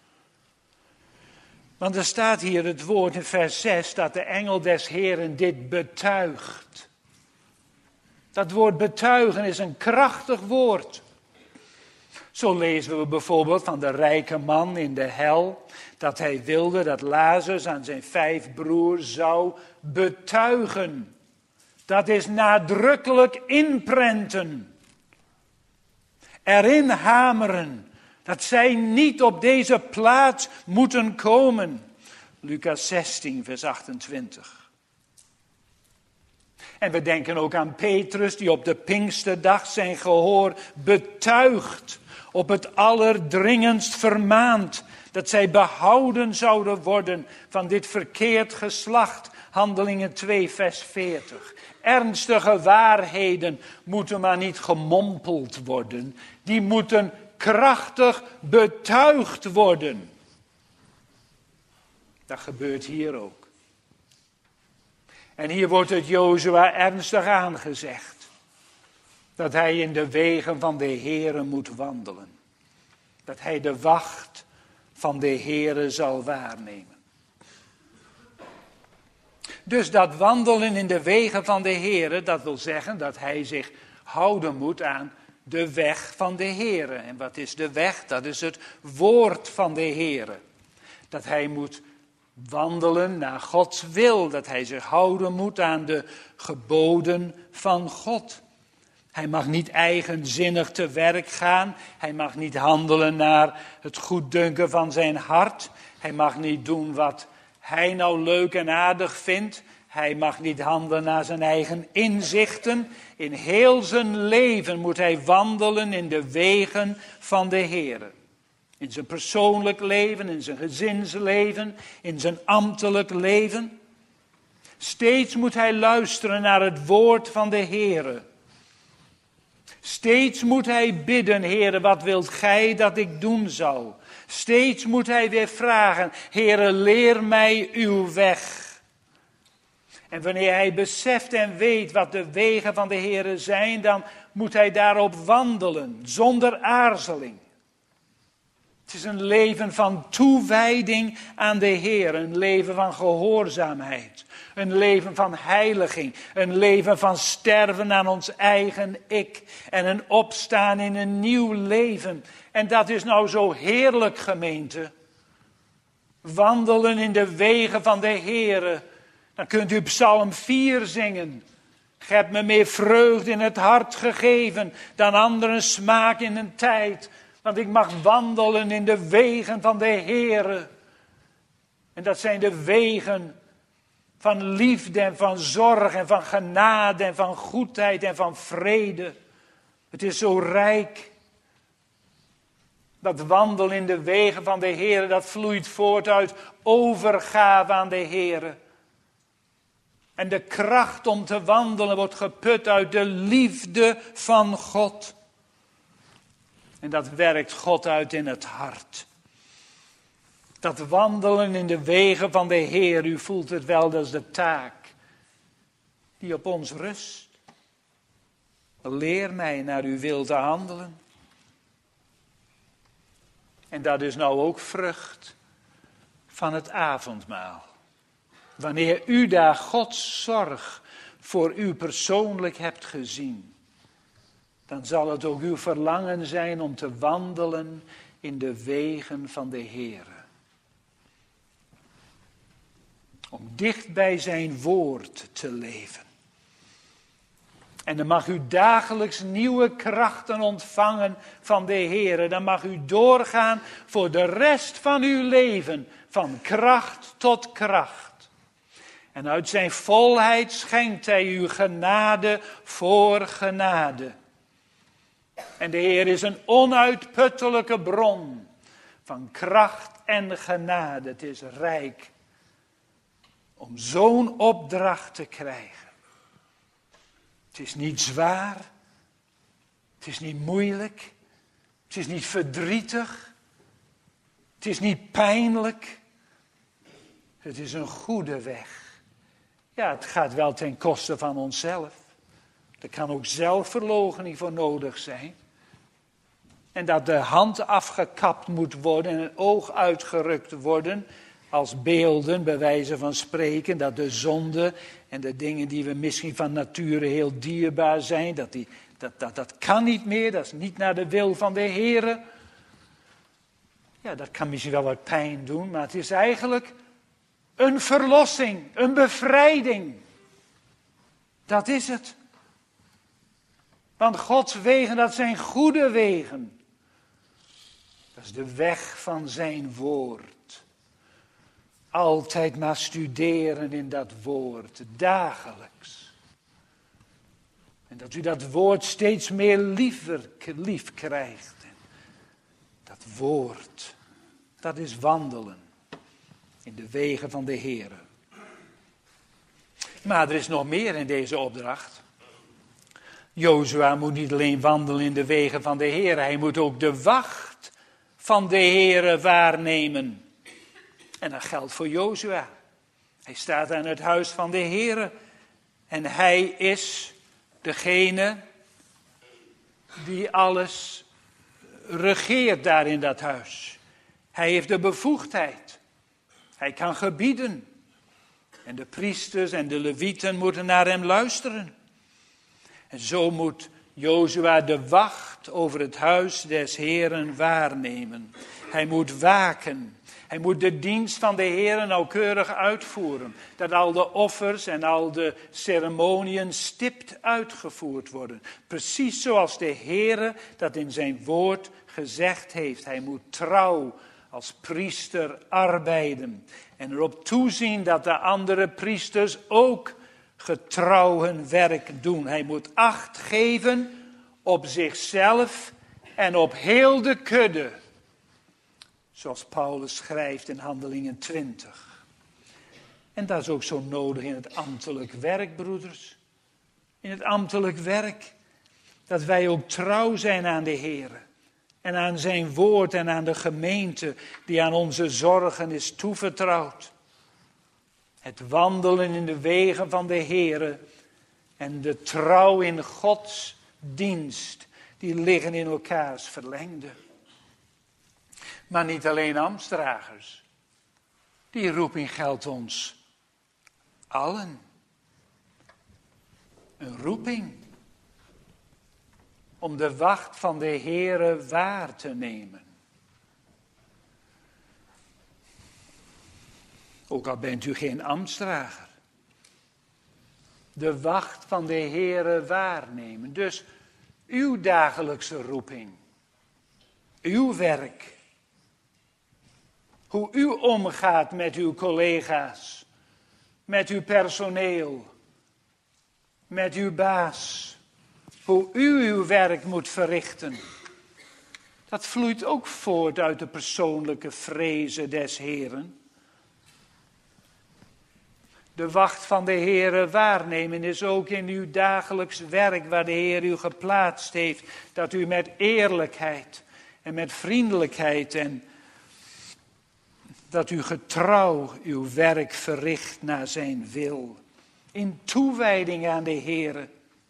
S1: Want er staat hier het woord in vers 6 dat de engel des Heeren dit betuigt. Dat woord betuigen is een krachtig woord. Zo lezen we bijvoorbeeld van de rijke man in de hel, dat hij wilde dat Lazarus aan zijn 5 broers zou betuigen. Dat is nadrukkelijk inprenten. Erin hameren. Dat zij niet op deze plaats moeten komen. Lucas 16, vers 28. En we denken ook aan Petrus die op de Pinksterdag zijn gehoor betuigt. Op het allerdringendst vermaand dat zij behouden zouden worden van dit verkeerd geslacht. Handelingen 2, vers 40. Ernstige waarheden moeten maar niet gemompeld worden. Die moeten krachtig betuigd worden. Dat gebeurt hier ook. En hier wordt het Jozua ernstig aangezegd. Dat hij in de wegen van de Heere moet wandelen. Dat hij de wacht van de Heere zal waarnemen. Dus dat wandelen in de wegen van de Heere, dat wil zeggen dat hij zich houden moet aan de weg van de Heere. En wat is de weg? Dat is het woord van de Heere. Dat hij moet wandelen naar Gods wil. Dat hij zich houden moet aan de geboden van God. Hij mag niet eigenzinnig te werk gaan. Hij mag niet handelen naar het goeddunken van zijn hart. Hij mag niet doen wat hij nou leuk en aardig vindt. Hij mag niet handelen naar zijn eigen inzichten. In heel zijn leven moet hij wandelen in de wegen van de Heere. In zijn persoonlijk leven, in zijn gezinsleven, in zijn ambtelijk leven. Steeds moet hij luisteren naar het woord van de Heere. Steeds moet hij bidden, Heere, wat wilt gij dat ik doen zal? Steeds moet hij weer vragen, Heere, leer mij uw weg. En wanneer hij beseft en weet wat de wegen van de Heere zijn, dan moet hij daarop wandelen, zonder aarzeling. Het is een leven van toewijding aan de Heer, een leven van gehoorzaamheid, een leven van heiliging, een leven van sterven aan ons eigen ik en een opstaan in een nieuw leven. En dat is nou zo heerlijk, gemeente. Wandelen in de wegen van de Heer. Dan kunt u Psalm 4 zingen. Gij hebt me meer vreugde in het hart gegeven dan anderen smaak in een tijd. Want ik mag wandelen in de wegen van de Heere. En dat zijn de wegen van liefde en van zorg en van genade en van goedheid en van vrede. Het is zo rijk. Dat wandelen in de wegen van de Heere, dat vloeit voort uit overgave aan de Heere. En de kracht om te wandelen wordt geput uit de liefde van God. En dat werkt God uit in het hart. Dat wandelen in de wegen van de Heer, u voelt het wel, dat is de taak die op ons rust. Leer mij naar uw wil te handelen. En dat is nou ook vrucht van het avondmaal. Wanneer u daar Gods zorg voor u persoonlijk hebt gezien, dan zal het ook uw verlangen zijn om te wandelen in de wegen van de Heer. Om dicht bij zijn woord te leven. En dan mag u dagelijks nieuwe krachten ontvangen van de Heer. Dan mag u doorgaan voor de rest van uw leven, van kracht tot kracht. En uit zijn volheid schenkt hij u genade voor genade. En de Heer is een onuitputtelijke bron van kracht en genade. Het is rijk om zo'n opdracht te krijgen. Het is niet zwaar. Het is niet moeilijk. Het is niet verdrietig. Het is niet pijnlijk. Het is een goede weg. Ja, het gaat wel ten koste van onszelf. Er kan ook zelfverloochening voor nodig zijn. En dat de hand afgekapt moet worden en een oog uitgerukt worden. Als beelden, bij wijze van spreken, dat de zonde en de dingen die we misschien van nature heel dierbaar zijn, dat kan niet meer, dat is niet naar de wil van de Heer. Ja, dat kan misschien wel wat pijn doen, maar het is eigenlijk een verlossing, een bevrijding. Dat is het. Want Gods wegen, dat zijn goede wegen. Dat is de weg van zijn woord. Altijd maar studeren in dat woord, dagelijks. En dat u dat woord steeds meer lief krijgt. Dat woord, dat is wandelen in de wegen van de Heer. Maar er is nog meer in deze opdracht. Jozua moet niet alleen wandelen in de wegen van de Heer, hij moet ook de wacht van de Heer waarnemen. En dat geldt voor Jozua. Hij staat aan het huis van de Heer en hij is degene die alles regeert daar in dat huis. Hij heeft de bevoegdheid. Hij kan gebieden. En de priesters en de levieten moeten naar hem luisteren. En zo moet Jozua de wacht over het huis des Heeren waarnemen. Hij moet waken. Hij moet de dienst van de Heer nauwkeurig uitvoeren. Dat al de offers en al de ceremoniën stipt uitgevoerd worden. Precies zoals de Heer dat in zijn woord gezegd heeft. Hij moet trouw als priester arbeiden. En erop toezien dat de andere priesters ook getrouw hun werk doen. Hij moet acht geven op zichzelf en op heel de kudde. Zoals Paulus schrijft in Handelingen 20. En dat is ook zo nodig in het ambtelijk werk, broeders. In het ambtelijk werk. Dat wij ook trouw zijn aan de Heer. en aan zijn woord en aan de gemeente die aan onze zorgen is toevertrouwd. Het wandelen in de wegen van de Heere en de trouw in Gods dienst, die liggen in elkaars verlengde. Maar niet alleen ambtsdragers. Die roeping geldt ons allen. Een roeping om de wacht van de Heere waar te nemen. Ook al bent u geen ambtsdrager. De wacht van de Heere waarnemen. Dus uw dagelijkse roeping. Uw werk. Hoe u omgaat met uw collega's. Met uw personeel. Met uw baas. Hoe u uw werk moet verrichten. Dat vloeit ook voort uit de persoonlijke vrezen des Heeren. De wacht van de Heere waarnemen is ook in uw dagelijks werk waar de Heer u geplaatst heeft. Dat u met eerlijkheid en met vriendelijkheid en dat u getrouw uw werk verricht naar zijn wil. In toewijding aan de Heere.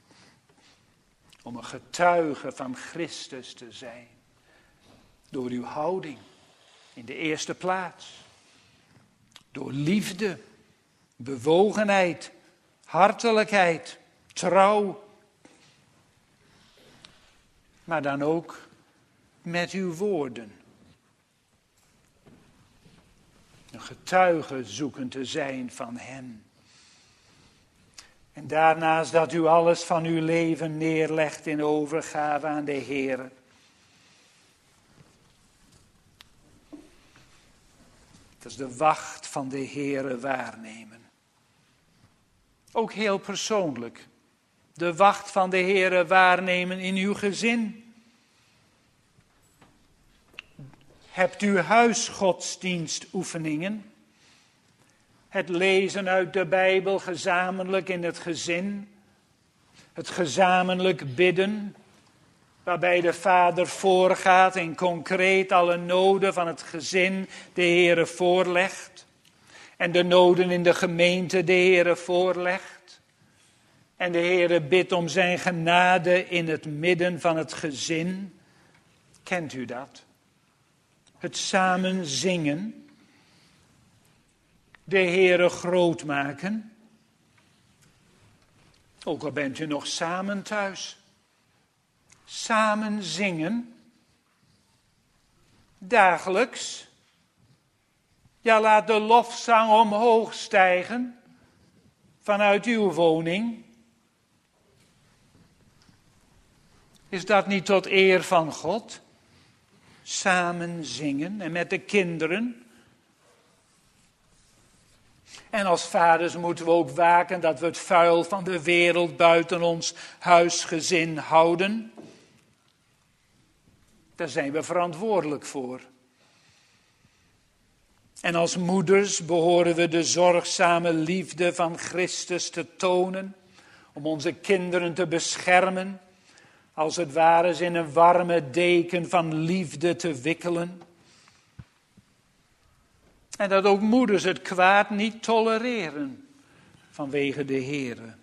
S1: Om een getuige van Christus te zijn. Door uw houding in de eerste plaats. Door liefde. Bewogenheid, hartelijkheid, trouw. Maar dan ook met uw woorden. Een getuige zoeken te zijn van hem. En daarnaast dat u alles van uw leven neerlegt in overgave aan de Heer. Dat is de wacht van de Heere waarnemen. Ook heel persoonlijk. De wacht van de Heere waarnemen in uw gezin. Hebt u huisgodsdienstoefeningen? Het lezen uit de Bijbel gezamenlijk in het gezin. Het gezamenlijk bidden. Waarbij de vader voorgaat en concreet alle noden van het gezin de Heere voorlegt. En de noden in de gemeente de Heere voorlegt. En de Heere bidt om zijn genade in het midden van het gezin. Kent u dat? Het samen zingen. De Heere groot maken. Ook al bent u nog samen thuis. Samen zingen. Dagelijks. Ja, laat de lofzang omhoog stijgen. Vanuit uw woning. Is dat niet tot eer van God? Samen zingen en met de kinderen. En als vaders moeten we ook waken dat we het vuil van de wereld buiten ons huisgezin houden. Daar zijn we verantwoordelijk voor. En als moeders behoren we de zorgzame liefde van Christus te tonen. Om onze kinderen te beschermen. Als het ware ze in een warme deken van liefde te wikkelen. En dat ook moeders het kwaad niet tolereren vanwege de Heere.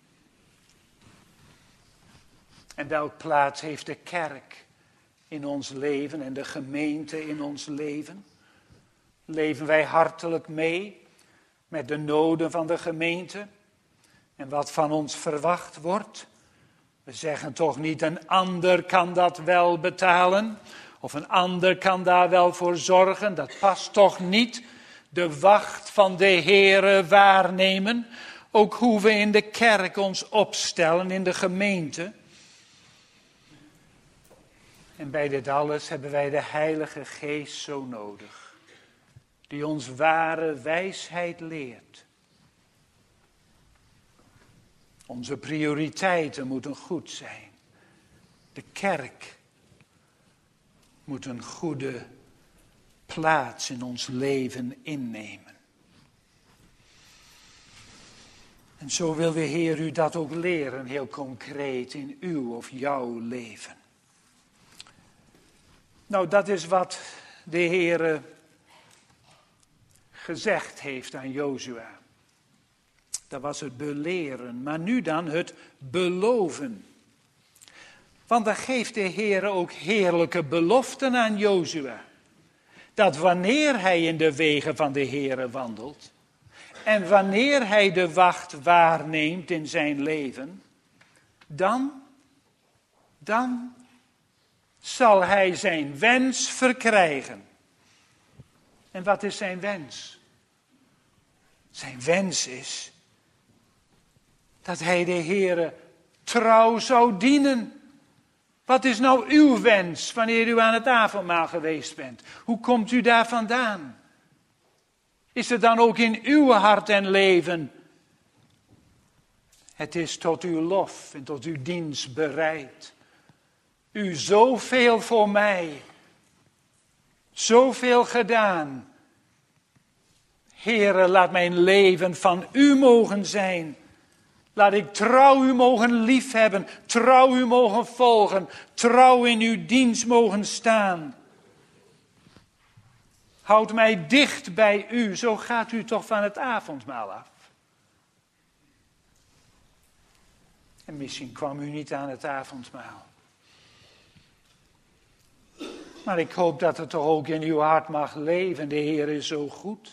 S1: En welke plaats heeft de kerk in ons leven en de gemeente in ons leven? Leven wij hartelijk mee met de noden van de gemeente en wat van ons verwacht wordt? We zeggen toch niet een ander kan dat wel betalen of een ander kan daar wel voor zorgen. Dat past toch niet. De wacht van de Heere waarnemen. Ook hoe we in de kerk ons opstellen in de gemeente. En bij dit alles hebben wij de Heilige Geest zo nodig. Die ons ware wijsheid leert. Onze prioriteiten moeten goed zijn. De kerk moet een goede plaats in ons leven innemen. En zo wil de Heer u dat ook leren, heel concreet in uw of jouw leven. Nou, dat is wat de Heere gezegd heeft aan Jozua. Dat was het beleren, maar nu dan het beloven. Want dan geeft de Heere ook heerlijke beloften aan Jozua. Dat wanneer hij in de wegen van de Heere wandelt, en wanneer hij de wacht waarneemt in zijn leven, dan zal hij zijn wens verkrijgen. En wat is zijn wens? Zijn wens is dat hij de Heere trouw zou dienen. Wat is nou uw wens wanneer u aan het avondmaal geweest bent? Hoe komt u daar vandaan? Is het dan ook in uw hart en leven? Het is tot uw lof en tot uw dienst bereid. U zoveel voor mij, zoveel gedaan. Heere, laat mijn leven van u mogen zijn. Laat ik trouw u mogen liefhebben, trouw u mogen volgen, trouw in uw dienst mogen staan. Houd mij dicht bij u, zo gaat u toch van het avondmaal af. En misschien kwam u niet aan het avondmaal. Maar ik hoop dat het toch ook in uw hart mag leven. De Heer is zo goed.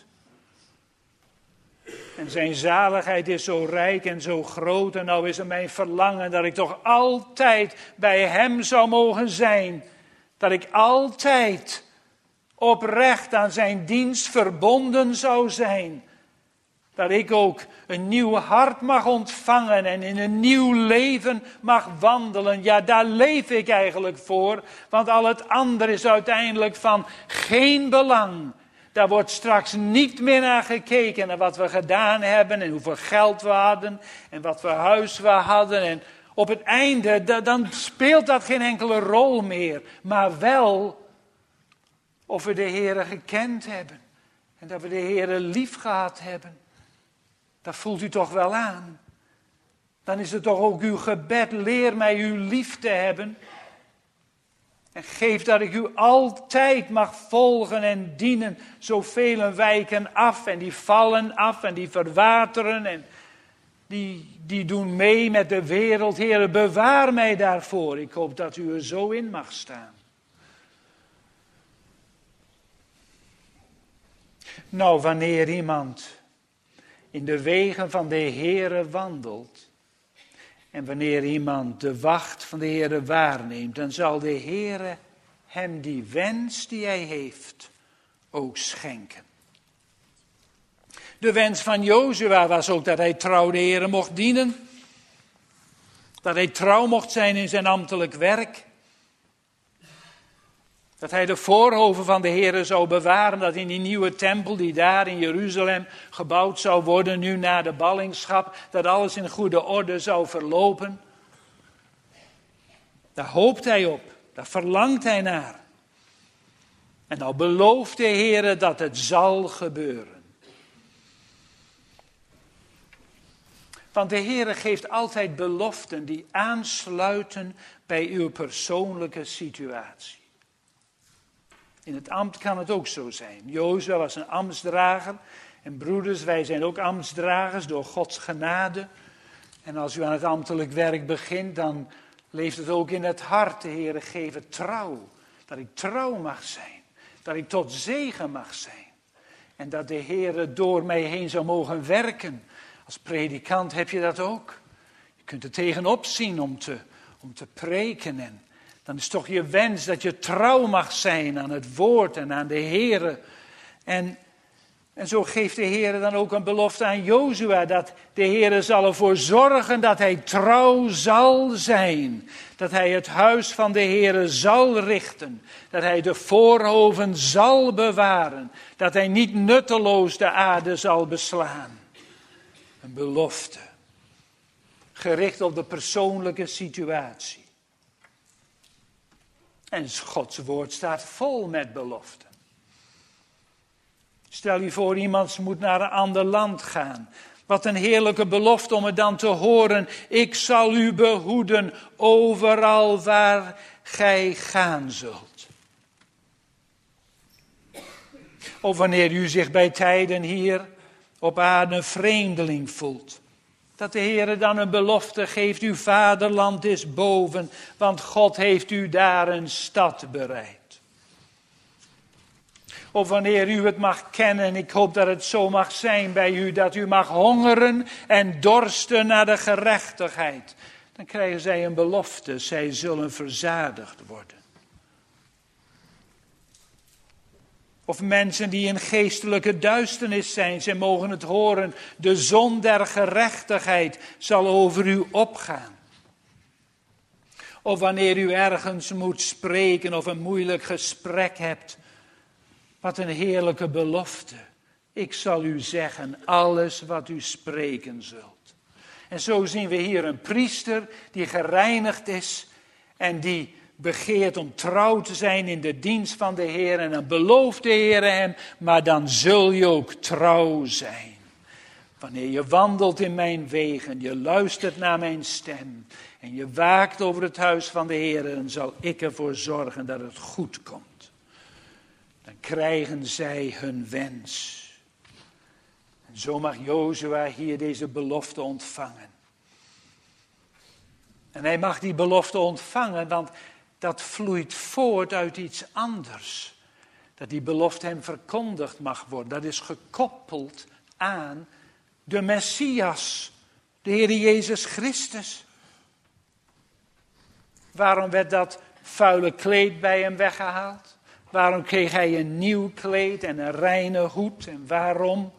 S1: En zijn zaligheid is zo rijk en zo groot. En nou is het mijn verlangen dat ik toch altijd bij hem zou mogen zijn. Dat ik altijd oprecht aan zijn dienst verbonden zou zijn. Dat ik ook een nieuw hart mag ontvangen en in een nieuw leven mag wandelen. Ja, daar leef ik eigenlijk voor. Want al het andere is uiteindelijk van geen belang. Daar wordt straks niet meer naar gekeken naar wat we gedaan hebben en hoeveel geld we hadden en wat voor huis we hadden. En op het einde, dan speelt dat geen enkele rol meer. Maar wel of we de Heere gekend hebben en dat we de Heere lief gehad hebben. Dat voelt u toch wel aan. Dan is het toch ook uw gebed, leer mij u lief te hebben. En geef dat ik u altijd mag volgen en dienen. Zoveel wijken af en die vallen af en die verwateren. En die doen mee met de wereld. Heere, bewaar mij daarvoor. Ik hoop dat u er zo in mag staan. Nou, wanneer iemand in de wegen van de Heere wandelt. En wanneer iemand de wacht van de Heere waarneemt, dan zal de Heere hem die wens die hij heeft ook schenken. De wens van Jozua was ook dat hij trouw de Heere mocht dienen. Dat hij trouw mocht zijn in zijn ambtelijk werk. Dat hij de voorhoven van de Heere zou bewaren, dat in die nieuwe tempel die daar in Jeruzalem gebouwd zou worden, nu na de ballingschap, dat alles in goede orde zou verlopen. Daar hoopt hij op, daar verlangt hij naar. En nou belooft de Heere dat het zal gebeuren. Want de Heere geeft altijd beloften die aansluiten bij uw persoonlijke situatie. In het ambt kan het ook zo zijn. Jozua was een ambtsdrager. En broeders, wij zijn ook ambtsdragers door Gods genade. En als u aan het ambtelijk werk begint, dan leeft het ook in het hart. De Heere geeft trouw. Dat ik trouw mag zijn. Dat ik tot zegen mag zijn. En dat de Heere door mij heen zou mogen werken. Als predikant heb je dat ook. Je kunt er tegenop zien om te preken en dan is toch je wens dat je trouw mag zijn aan het woord en aan de Heere. En zo geeft de Heere dan ook een belofte aan Jozua. Dat de Heere zal ervoor zorgen dat hij trouw zal zijn. Dat hij het huis van de Heere zal richten. Dat hij de voorhoven zal bewaren. Dat hij niet nutteloos de aarde zal beslaan. Een belofte. Gericht op de persoonlijke situatie. En Gods woord staat vol met beloften. Stel je voor, iemand moet naar een ander land gaan. Wat een heerlijke belofte om het dan te horen. Ik zal u behoeden overal waar gij gaan zult. Of wanneer u zich bij tijden hier op aarde een vreemdeling voelt. Dat de Heer dan een belofte geeft, uw vaderland is boven, want God heeft u daar een stad bereid. Of wanneer u het mag kennen, ik hoop dat het zo mag zijn bij u, dat u mag hongeren en dorsten naar de gerechtigheid. Dan krijgen zij een belofte, zij zullen verzadigd worden. Of mensen die in geestelijke duisternis zijn, zij mogen het horen. De zon der gerechtigheid zal over u opgaan. Of wanneer u ergens moet spreken of een moeilijk gesprek hebt. Wat een heerlijke belofte. Ik zal u zeggen alles wat u spreken zult. En zo zien we hier een priester die gereinigd is en die begeert om trouw te zijn in de dienst van de Heer. En dan belooft de Heer hem, maar dan zul je ook trouw zijn. Wanneer je wandelt in mijn wegen, je luistert naar mijn stem en je waakt over het huis van de Heer, dan zal ik ervoor zorgen dat het goed komt. Dan krijgen zij hun wens. En zo mag Jozua hier deze belofte ontvangen. En hij mag die belofte ontvangen, want dat vloeit voort uit iets anders. Dat die belofte hem verkondigd mag worden. Dat is gekoppeld aan de Messias, de Heer Jezus Christus. Waarom werd dat vuile kleed bij hem weggehaald? Waarom kreeg hij een nieuw kleed en een reine hoed? En waarom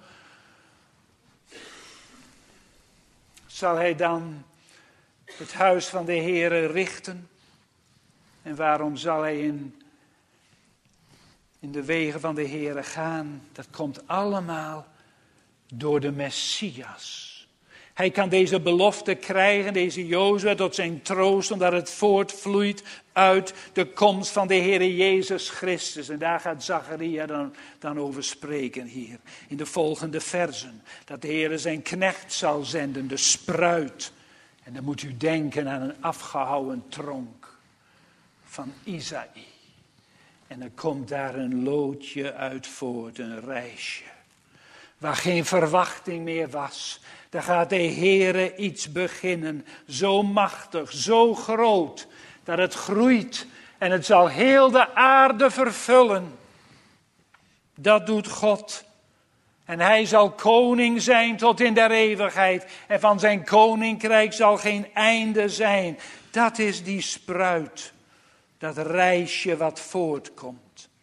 S1: zal hij dan het huis van de Heere richten? En waarom zal hij in de wegen van de Heere gaan? Dat komt allemaal door de Messias. Hij kan deze belofte krijgen, deze Jozua, tot zijn troost, omdat het voortvloeit uit de komst van de Heere Jezus Christus. En daar gaat Zacharia dan over spreken hier, in de volgende versen. Dat de Heere zijn knecht zal zenden, de spruit. En dan moet u denken aan een afgehouwen tronk van Isaïe. En dan komt daar een loodje uit voort, een rijsje. Waar geen verwachting meer was. Daar gaat de Heere iets beginnen. Zo machtig, zo groot. Dat het groeit. En het zal heel de aarde vervullen. Dat doet God. En hij zal koning zijn tot in der eeuwigheid. En van zijn koninkrijk zal geen einde zijn. Dat is die spruit. Dat rijsje wat voortkomt.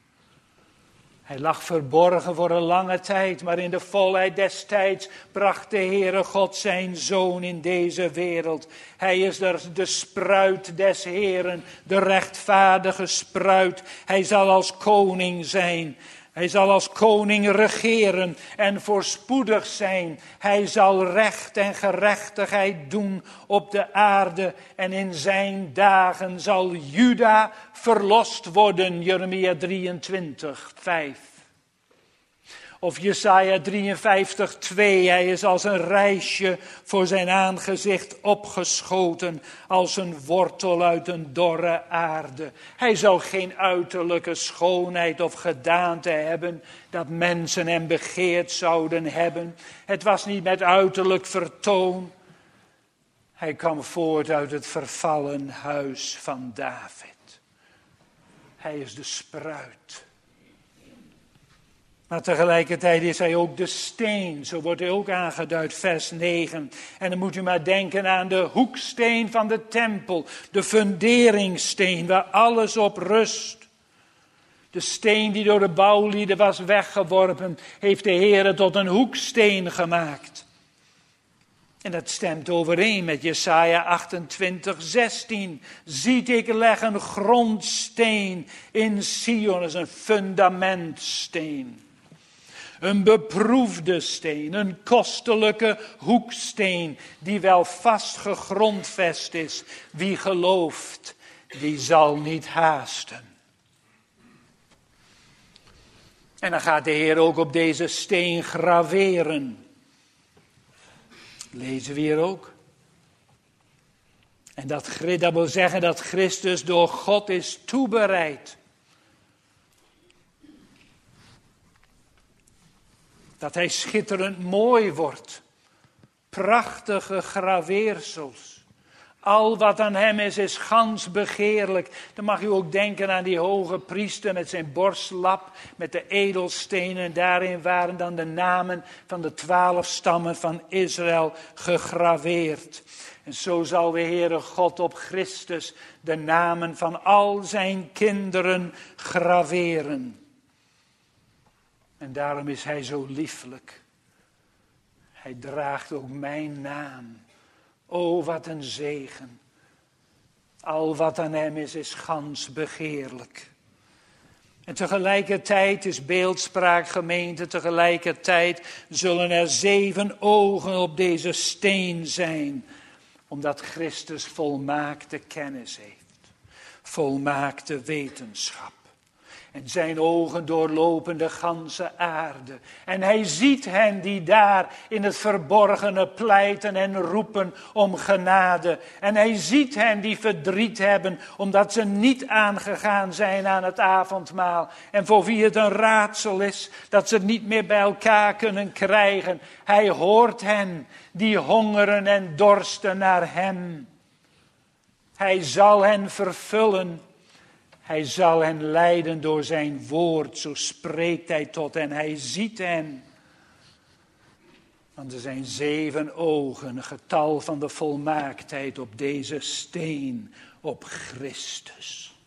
S1: Hij lag verborgen voor een lange tijd, maar in de volheid des tijds bracht de Heere God zijn Zoon in deze wereld. Hij is de spruit des Heeren, de rechtvaardige spruit. Hij zal als koning zijn. Hij zal als koning regeren en voorspoedig zijn. Hij zal recht en gerechtigheid doen op de aarde. En in zijn dagen zal Juda verlost worden. Jeremia 23, 5. Of Jesaja 53, 2. Hij is als een rijsje voor zijn aangezicht opgeschoten. Als een wortel uit een dorre aarde. Hij zal geen uiterlijke schoonheid of gedaante hebben. Dat mensen hem begeerd zouden hebben. Het was niet met uiterlijk vertoon. Hij kwam voort uit het vervallen huis van David. Hij is de spruit. Maar tegelijkertijd is hij ook de steen. Zo wordt hij ook aangeduid, vers 9. En dan moet u maar denken aan de hoeksteen van de tempel. De funderingssteen waar alles op rust. De steen die door de bouwlieden was weggeworpen, heeft de Heer tot een hoeksteen gemaakt. En dat stemt overeen met Jesaja 28, 16. Ziet, ik leg een grondsteen in Sion, dat is een fundamentsteen. Een beproefde steen, een kostelijke hoeksteen die wel vast gegrondvest is. Wie gelooft, die zal niet haasten. En dan gaat de Heer ook op deze steen graveren. Lezen we hier ook. En dat wil zeggen dat Christus door God is toebereid. Dat hij schitterend mooi wordt. Prachtige graveersels. Al wat aan hem is gans begeerlijk. Dan mag u ook denken aan die hoge priester met zijn borstlap, met de edelstenen. Daarin waren dan de namen van de 12 stammen van Israël gegraveerd. En zo zal de Heere God op Christus de namen van al zijn kinderen graveren. En daarom is hij zo lieflijk. Hij draagt ook mijn naam. O, wat een zegen. Al wat aan hem is gans begeerlijk. En tegelijkertijd is beeldspraak gemeente, tegelijkertijd zullen er 7 ogen op deze steen zijn. Omdat Christus volmaakte kennis heeft. Volmaakte wetenschap. En zijn ogen doorlopen de ganse aarde. En hij ziet hen die daar in het verborgene pleiten en roepen om genade. En hij ziet hen die verdriet hebben omdat ze niet aangegaan zijn aan het avondmaal. En voor wie het een raadsel is dat ze het niet meer bij elkaar kunnen krijgen. Hij hoort hen die hongeren en dorsten naar hem. Hij zal hen vervullen. Hij zal hen leiden door zijn woord, zo spreekt hij tot hen. Hij ziet hen. Want er zijn 7 ogen, een getal van de volmaaktheid op deze steen, op Christus.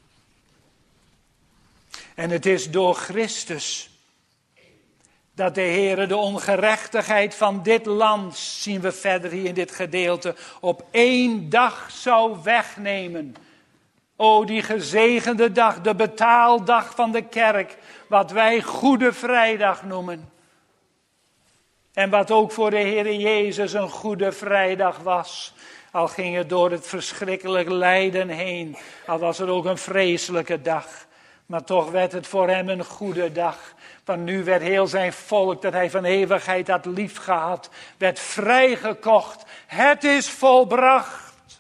S1: En het is door Christus dat de Heere de ongerechtigheid van dit land, zien we verder hier in dit gedeelte, op 1 dag zou wegnemen. O, die gezegende dag, de betaaldag van de kerk, wat wij Goede Vrijdag noemen. En wat ook voor de Heere Jezus een Goede Vrijdag was. Al ging het door het verschrikkelijk lijden heen, al was het ook een vreselijke dag. Maar toch werd het voor hem een goede dag. Want nu werd heel zijn volk, dat hij van eeuwigheid had liefgehad, werd vrijgekocht. Het is volbracht.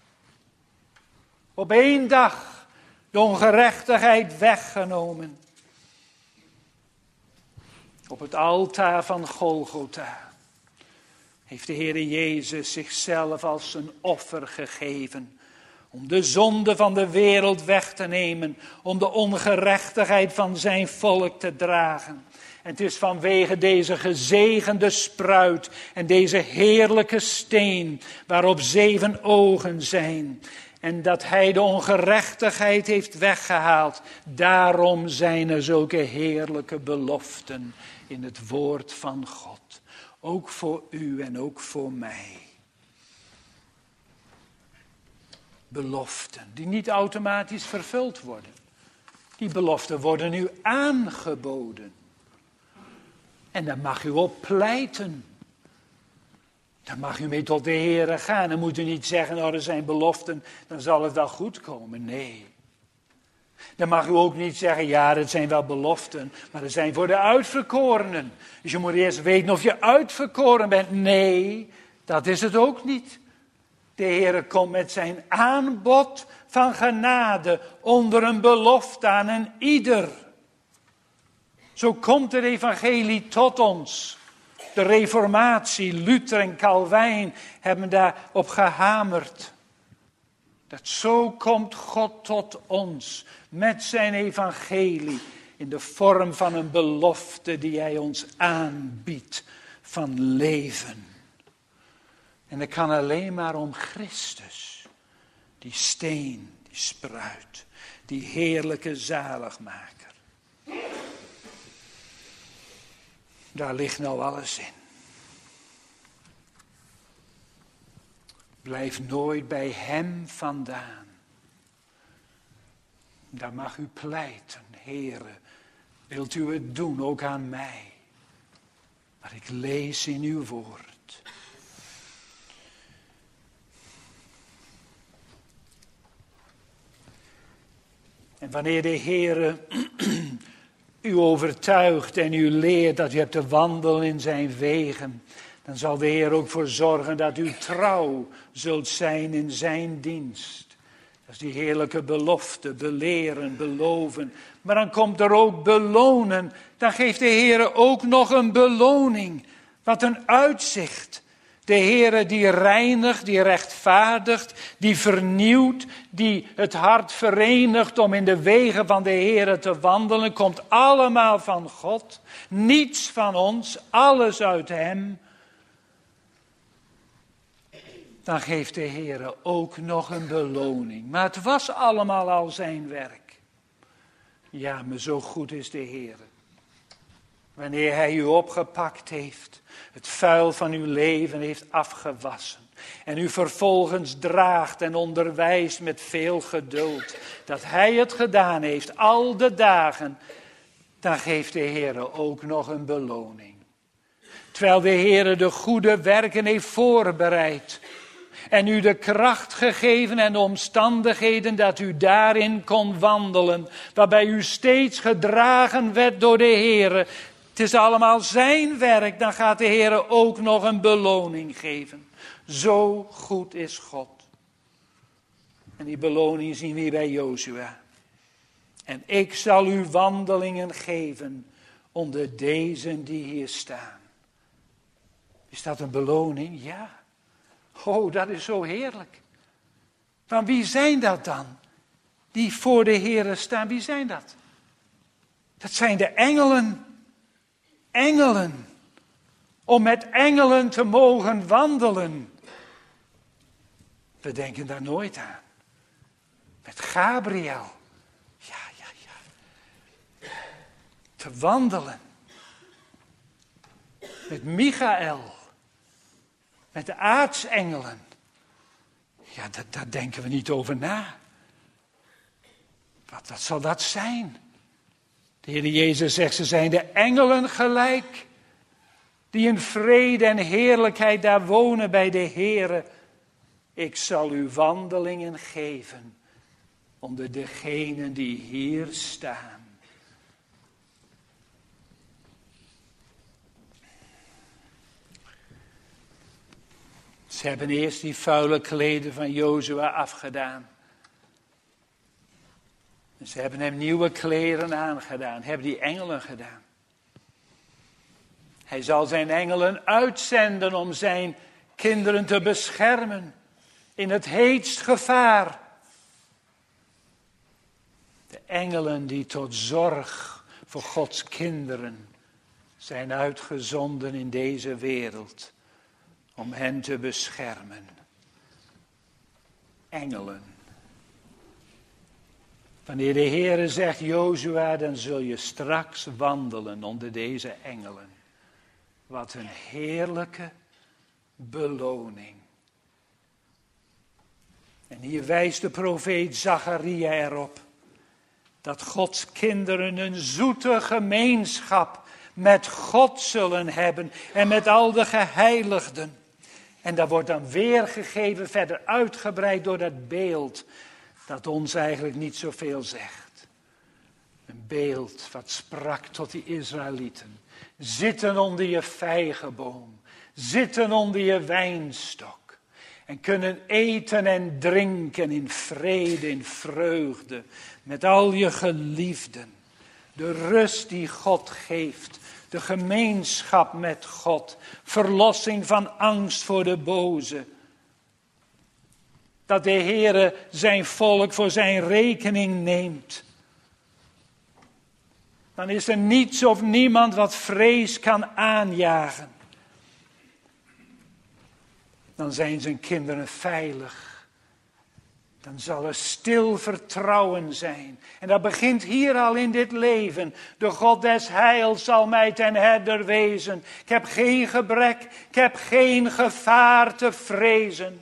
S1: Op 1 dag de ongerechtigheid weggenomen. Op het altaar van Golgotha heeft de Heere Jezus zichzelf als een offer gegeven. Om de zonde van de wereld weg te nemen. Om de ongerechtigheid van zijn volk te dragen. En het is vanwege deze gezegende spruit en deze heerlijke steen waarop 7 ogen zijn. En dat hij de ongerechtigheid heeft weggehaald. Daarom zijn er zulke heerlijke beloften in het woord van God. Ook voor u en ook voor mij. Beloften die niet automatisch vervuld worden. Die beloften worden u aangeboden. En daar mag u op pleiten. Dan mag u mee tot de Heere gaan. Dan moet u niet zeggen, nou er zijn beloften, dan zal het wel goed komen. Nee. Dan mag u ook niet zeggen, ja dat zijn wel beloften, maar dat zijn voor de uitverkorenen. Dus je moet eerst weten of je uitverkoren bent. Nee, dat is het ook niet. De Heere komt met zijn aanbod van genade onder een belofte aan een ieder. Zo komt het evangelie tot ons. De Reformatie, Luther en Calvijn hebben daarop gehamerd. Dat zo komt God tot ons met zijn evangelie in de vorm van een belofte die hij ons aanbiedt van leven. En dat kan alleen maar om Christus, die steen, die spruit, die heerlijke zaligmaker. Daar ligt nou alles in. Blijf nooit bij hem vandaan. Daar mag u pleiten, Heere. Wilt u het doen, ook aan mij. Maar ik lees in uw woord. En wanneer de Heere u overtuigt en u leert dat u hebt te wandelen in zijn wegen, dan zal de Heer ook voor zorgen dat u trouw zult zijn in zijn dienst. Dat is die heerlijke belofte, beleren, beloven. Maar dan komt er ook belonen. Dan geeft de Heere ook nog een beloning. Wat een uitzicht. De Heere die reinigt, die rechtvaardigt, die vernieuwt, die het hart verenigt om in de wegen van de Heere te wandelen. Komt allemaal van God. Niets van ons, alles uit Hem. Dan geeft de Heere ook nog een beloning. Maar het was allemaal al zijn werk. Ja, maar zo goed is de Heere. Wanneer Hij u opgepakt heeft, het vuil van uw leven heeft afgewassen. En u vervolgens draagt en onderwijst met veel geduld. Dat Hij het gedaan heeft, al de dagen. Dan geeft de Heere ook nog een beloning. Terwijl de Heere de goede werken heeft voorbereid. En u de kracht gegeven en de omstandigheden dat u daarin kon wandelen. Waarbij u steeds gedragen werd door de Heere. Het is allemaal zijn werk. Dan gaat de Heere ook nog een beloning geven. Zo goed is God. En die beloning zien we hier bij Jozua. En ik zal u wandelingen geven onder deze die hier staan. Is dat een beloning? Ja. Oh, dat is zo heerlijk. Van wie zijn dat dan? Die voor de Heere staan, wie zijn dat? Dat zijn de engelen. Engelen. Om met engelen te mogen wandelen. We denken daar nooit aan. Met Gabriel. Ja. Te wandelen. Met Michael. Met de aartsengelen. Ja, daar denken we niet over na. Wat zal dat zijn? De Heer Jezus zegt, ze zijn de engelen gelijk. Die in vrede en heerlijkheid daar wonen bij de Heere. Ik zal u wandelingen geven onder degenen die hier staan. Ze hebben eerst die vuile kleden van Jozua afgedaan. En ze hebben hem nieuwe kleren aangedaan. Hebben die engelen gedaan. Hij zal zijn engelen uitzenden om zijn kinderen te beschermen. In het heetst gevaar. De engelen die tot zorg voor Gods kinderen zijn uitgezonden in deze wereld. Om hen te beschermen. Engelen. Wanneer de Heere zegt, Jozua, dan zul je straks wandelen onder deze engelen. Wat een heerlijke beloning. En hier wijst de profeet Zacharia erop. Dat Gods kinderen een zoete gemeenschap met God zullen hebben. En met al de geheiligden. En dat wordt dan weergegeven, verder uitgebreid door dat beeld. Dat ons eigenlijk niet zoveel zegt. Een beeld wat sprak tot die Israëlieten. Zitten onder je vijgenboom. Zitten onder je wijnstok. En kunnen eten en drinken in vrede, in vreugde. Met al je geliefden. De rust die God geeft. De gemeenschap met God. Verlossing van angst voor de boze. Dat de Heere zijn volk voor zijn rekening neemt. Dan is er niets of niemand wat vrees kan aanjagen. Dan zijn zijn kinderen veilig. Dan zal er stil vertrouwen zijn. En dat begint hier al in dit leven. De God des heils zal mij ten herder wezen. Ik heb geen gebrek, ik heb geen gevaar te vrezen.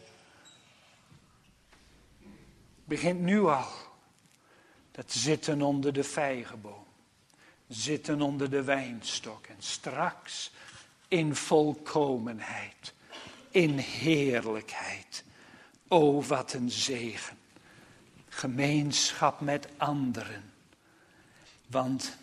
S1: Begint nu al. Dat zitten onder de vijgenboom. Zitten onder de wijnstok. En straks in volkomenheid. In heerlijkheid. O, wat een zegen. Gemeenschap met anderen. Want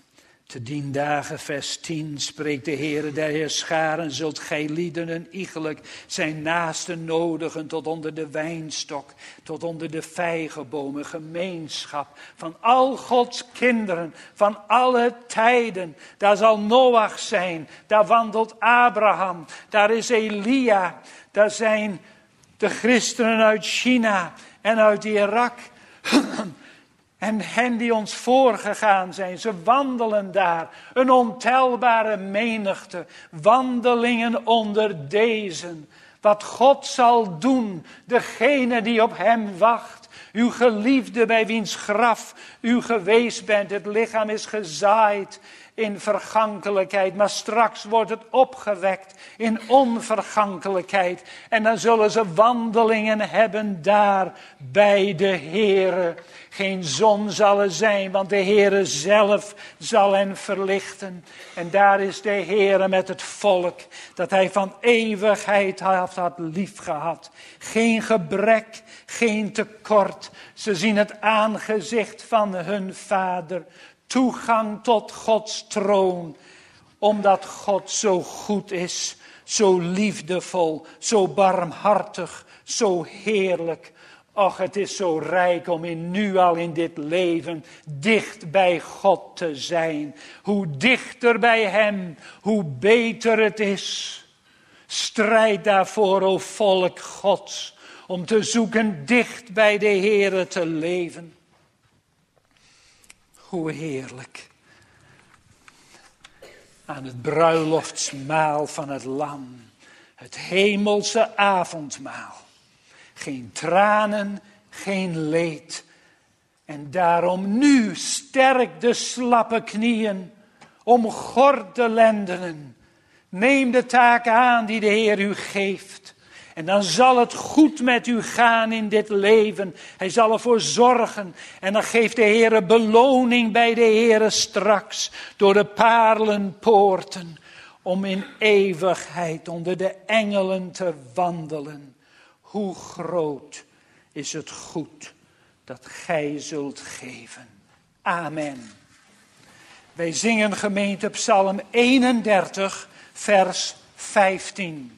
S1: Te dien dagen, vers 10, spreekt de Heere der Heerscharen, zult gij lieden iegelijk zijn naasten nodigen tot onder de wijnstok, tot onder de vijgenbomen, gemeenschap van al Gods kinderen, van alle tijden. Daar zal Noach zijn, daar wandelt Abraham, daar is Elia, daar zijn de christenen uit China en uit Irak. En hen die ons voorgegaan zijn, ze wandelen daar. Een ontelbare menigte, wandelingen onder deze. Wat God zal doen, degene die op hem wacht. Uw geliefde bij wiens graf u geweest bent. Het lichaam is gezaaid in vergankelijkheid, maar straks wordt het opgewekt in onvergankelijkheid. En dan zullen ze wandelingen hebben daar bij de Heere. Geen zon zal er zijn, want de Heere zelf zal hen verlichten. En daar is de Heere met het volk dat hij van eeuwigheid had liefgehad. Geen gebrek, geen tekort. Ze zien het aangezicht van hun Vader. Toegang tot Gods troon, omdat God zo goed is, zo liefdevol, zo barmhartig, zo heerlijk. Och, het is zo rijk om nu al in dit leven dicht bij God te zijn. Hoe dichter bij hem, hoe beter het is. Strijd daarvoor, o volk Gods, om te zoeken dicht bij de Heere te leven. Hoe heerlijk. Aan het bruiloftsmaal van het lam. Het hemelse avondmaal. Geen tranen, geen leed. En daarom nu sterk de slappe knieën. Omgord de lendenen. Neem de taak aan die de Heer u geeft. En dan zal het goed met u gaan in dit leven. Hij zal ervoor zorgen. En dan geeft de Heer beloning bij de Heer straks. Door de paarlenpoorten. Om in eeuwigheid onder de engelen te wandelen. Hoe groot is het goed dat gij zult geven. Amen. Wij zingen gemeente Psalm 31 vers 15.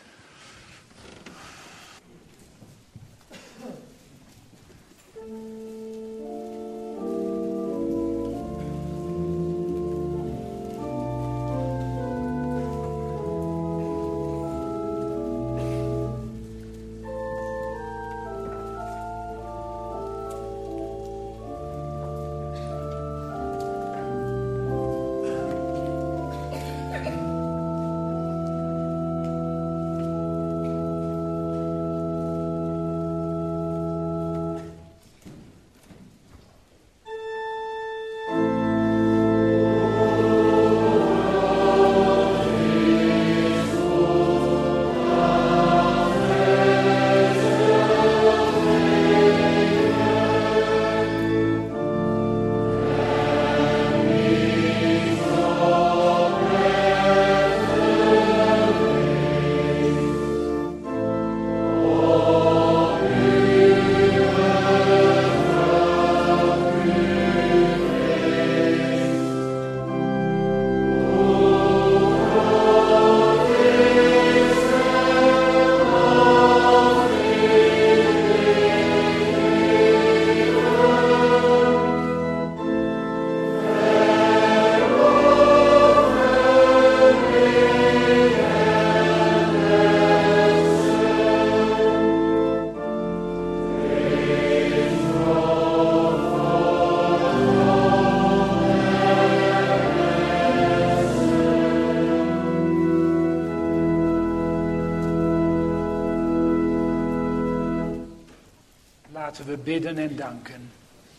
S1: Laten we bidden en danken.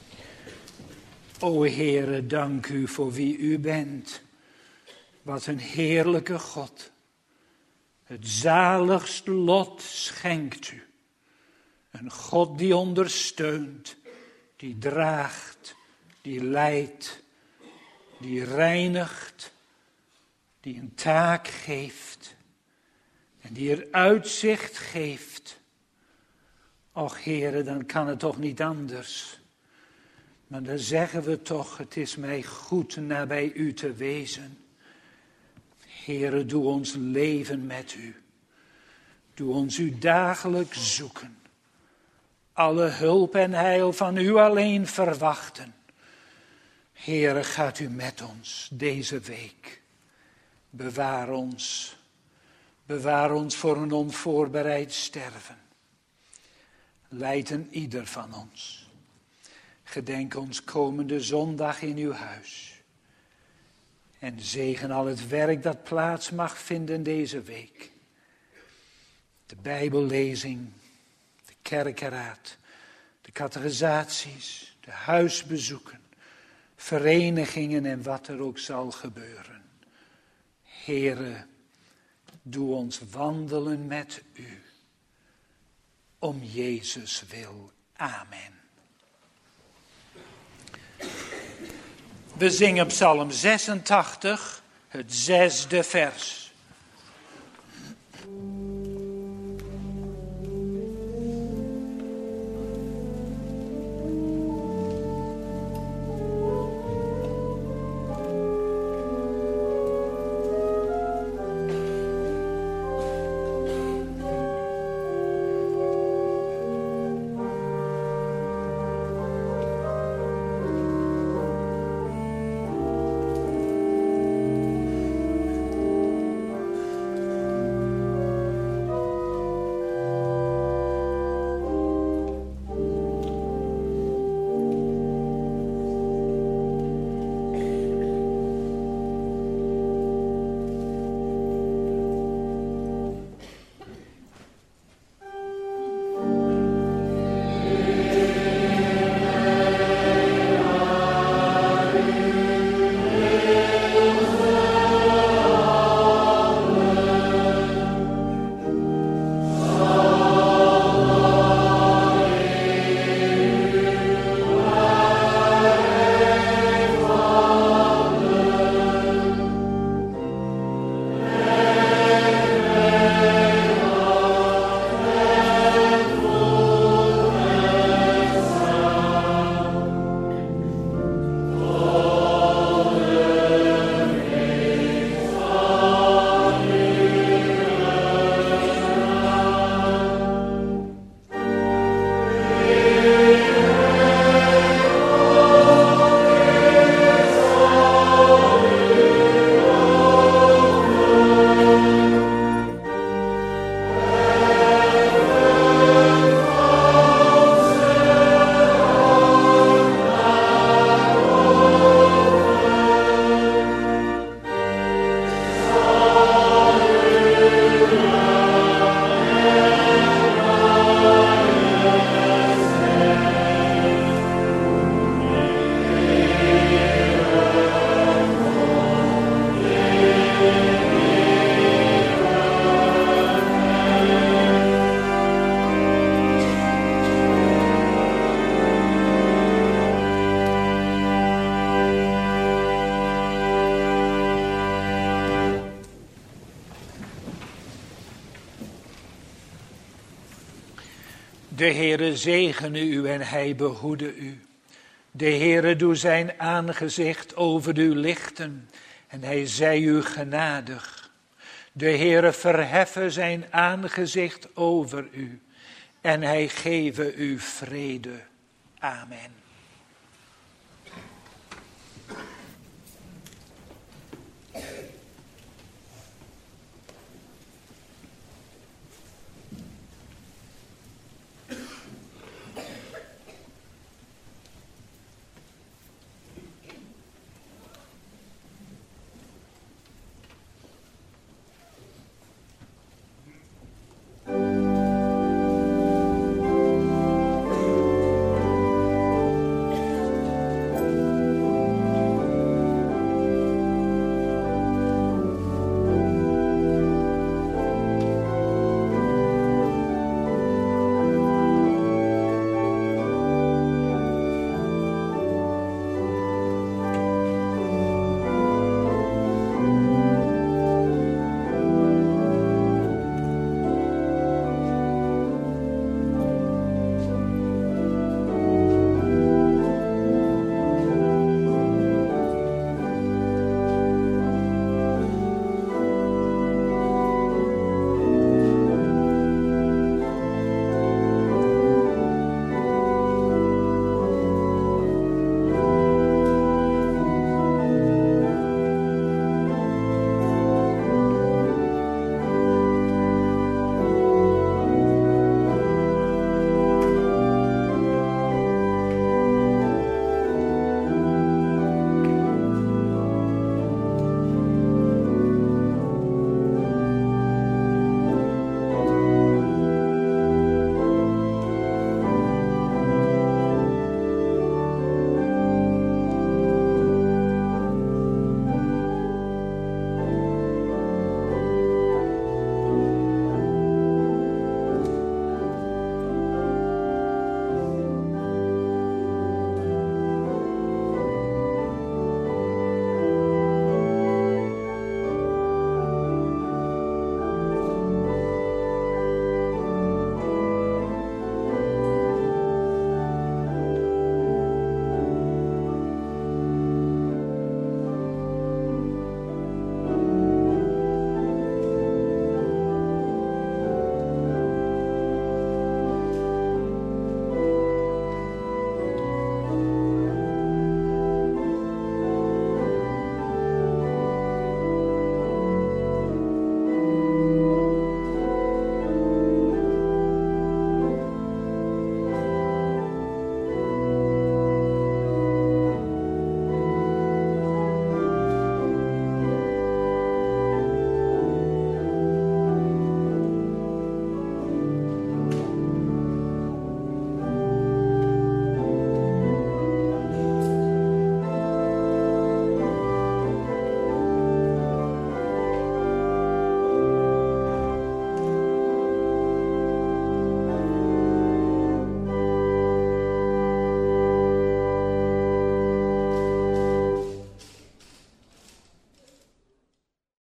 S1: O Heere, dank u voor wie u bent. Wat een heerlijke God. Het zaligst lot schenkt u. Een God die ondersteunt, die draagt, die leidt, die reinigt, die een taak geeft en die er uitzicht geeft. Och Heere, dan kan het toch niet anders. Maar dan zeggen we toch, het is mij goed nabij u te wezen. Heere, doe ons leven met u. Doe ons u dagelijks zoeken. Alle hulp en heil van u alleen verwachten. Heere, gaat u met ons deze week. Bewaar ons. Bewaar ons voor een onvoorbereid sterven. Leid een ieder van ons. Gedenk ons komende zondag in uw huis. En zegen al het werk dat plaats mag vinden deze week. De Bijbellezing, de kerkenraad, de catechisaties, de huisbezoeken, verenigingen en wat er ook zal gebeuren. Heere, doe ons wandelen met u. Om Jezus wil. Amen. We zingen Psalm 86, het 6e vers. De Heere zegene u en hij behoede u. De Heere doe zijn aangezicht over u lichten en hij zij u genadig. De Heere verheffe zijn aangezicht over u en hij geve u vrede. Amen.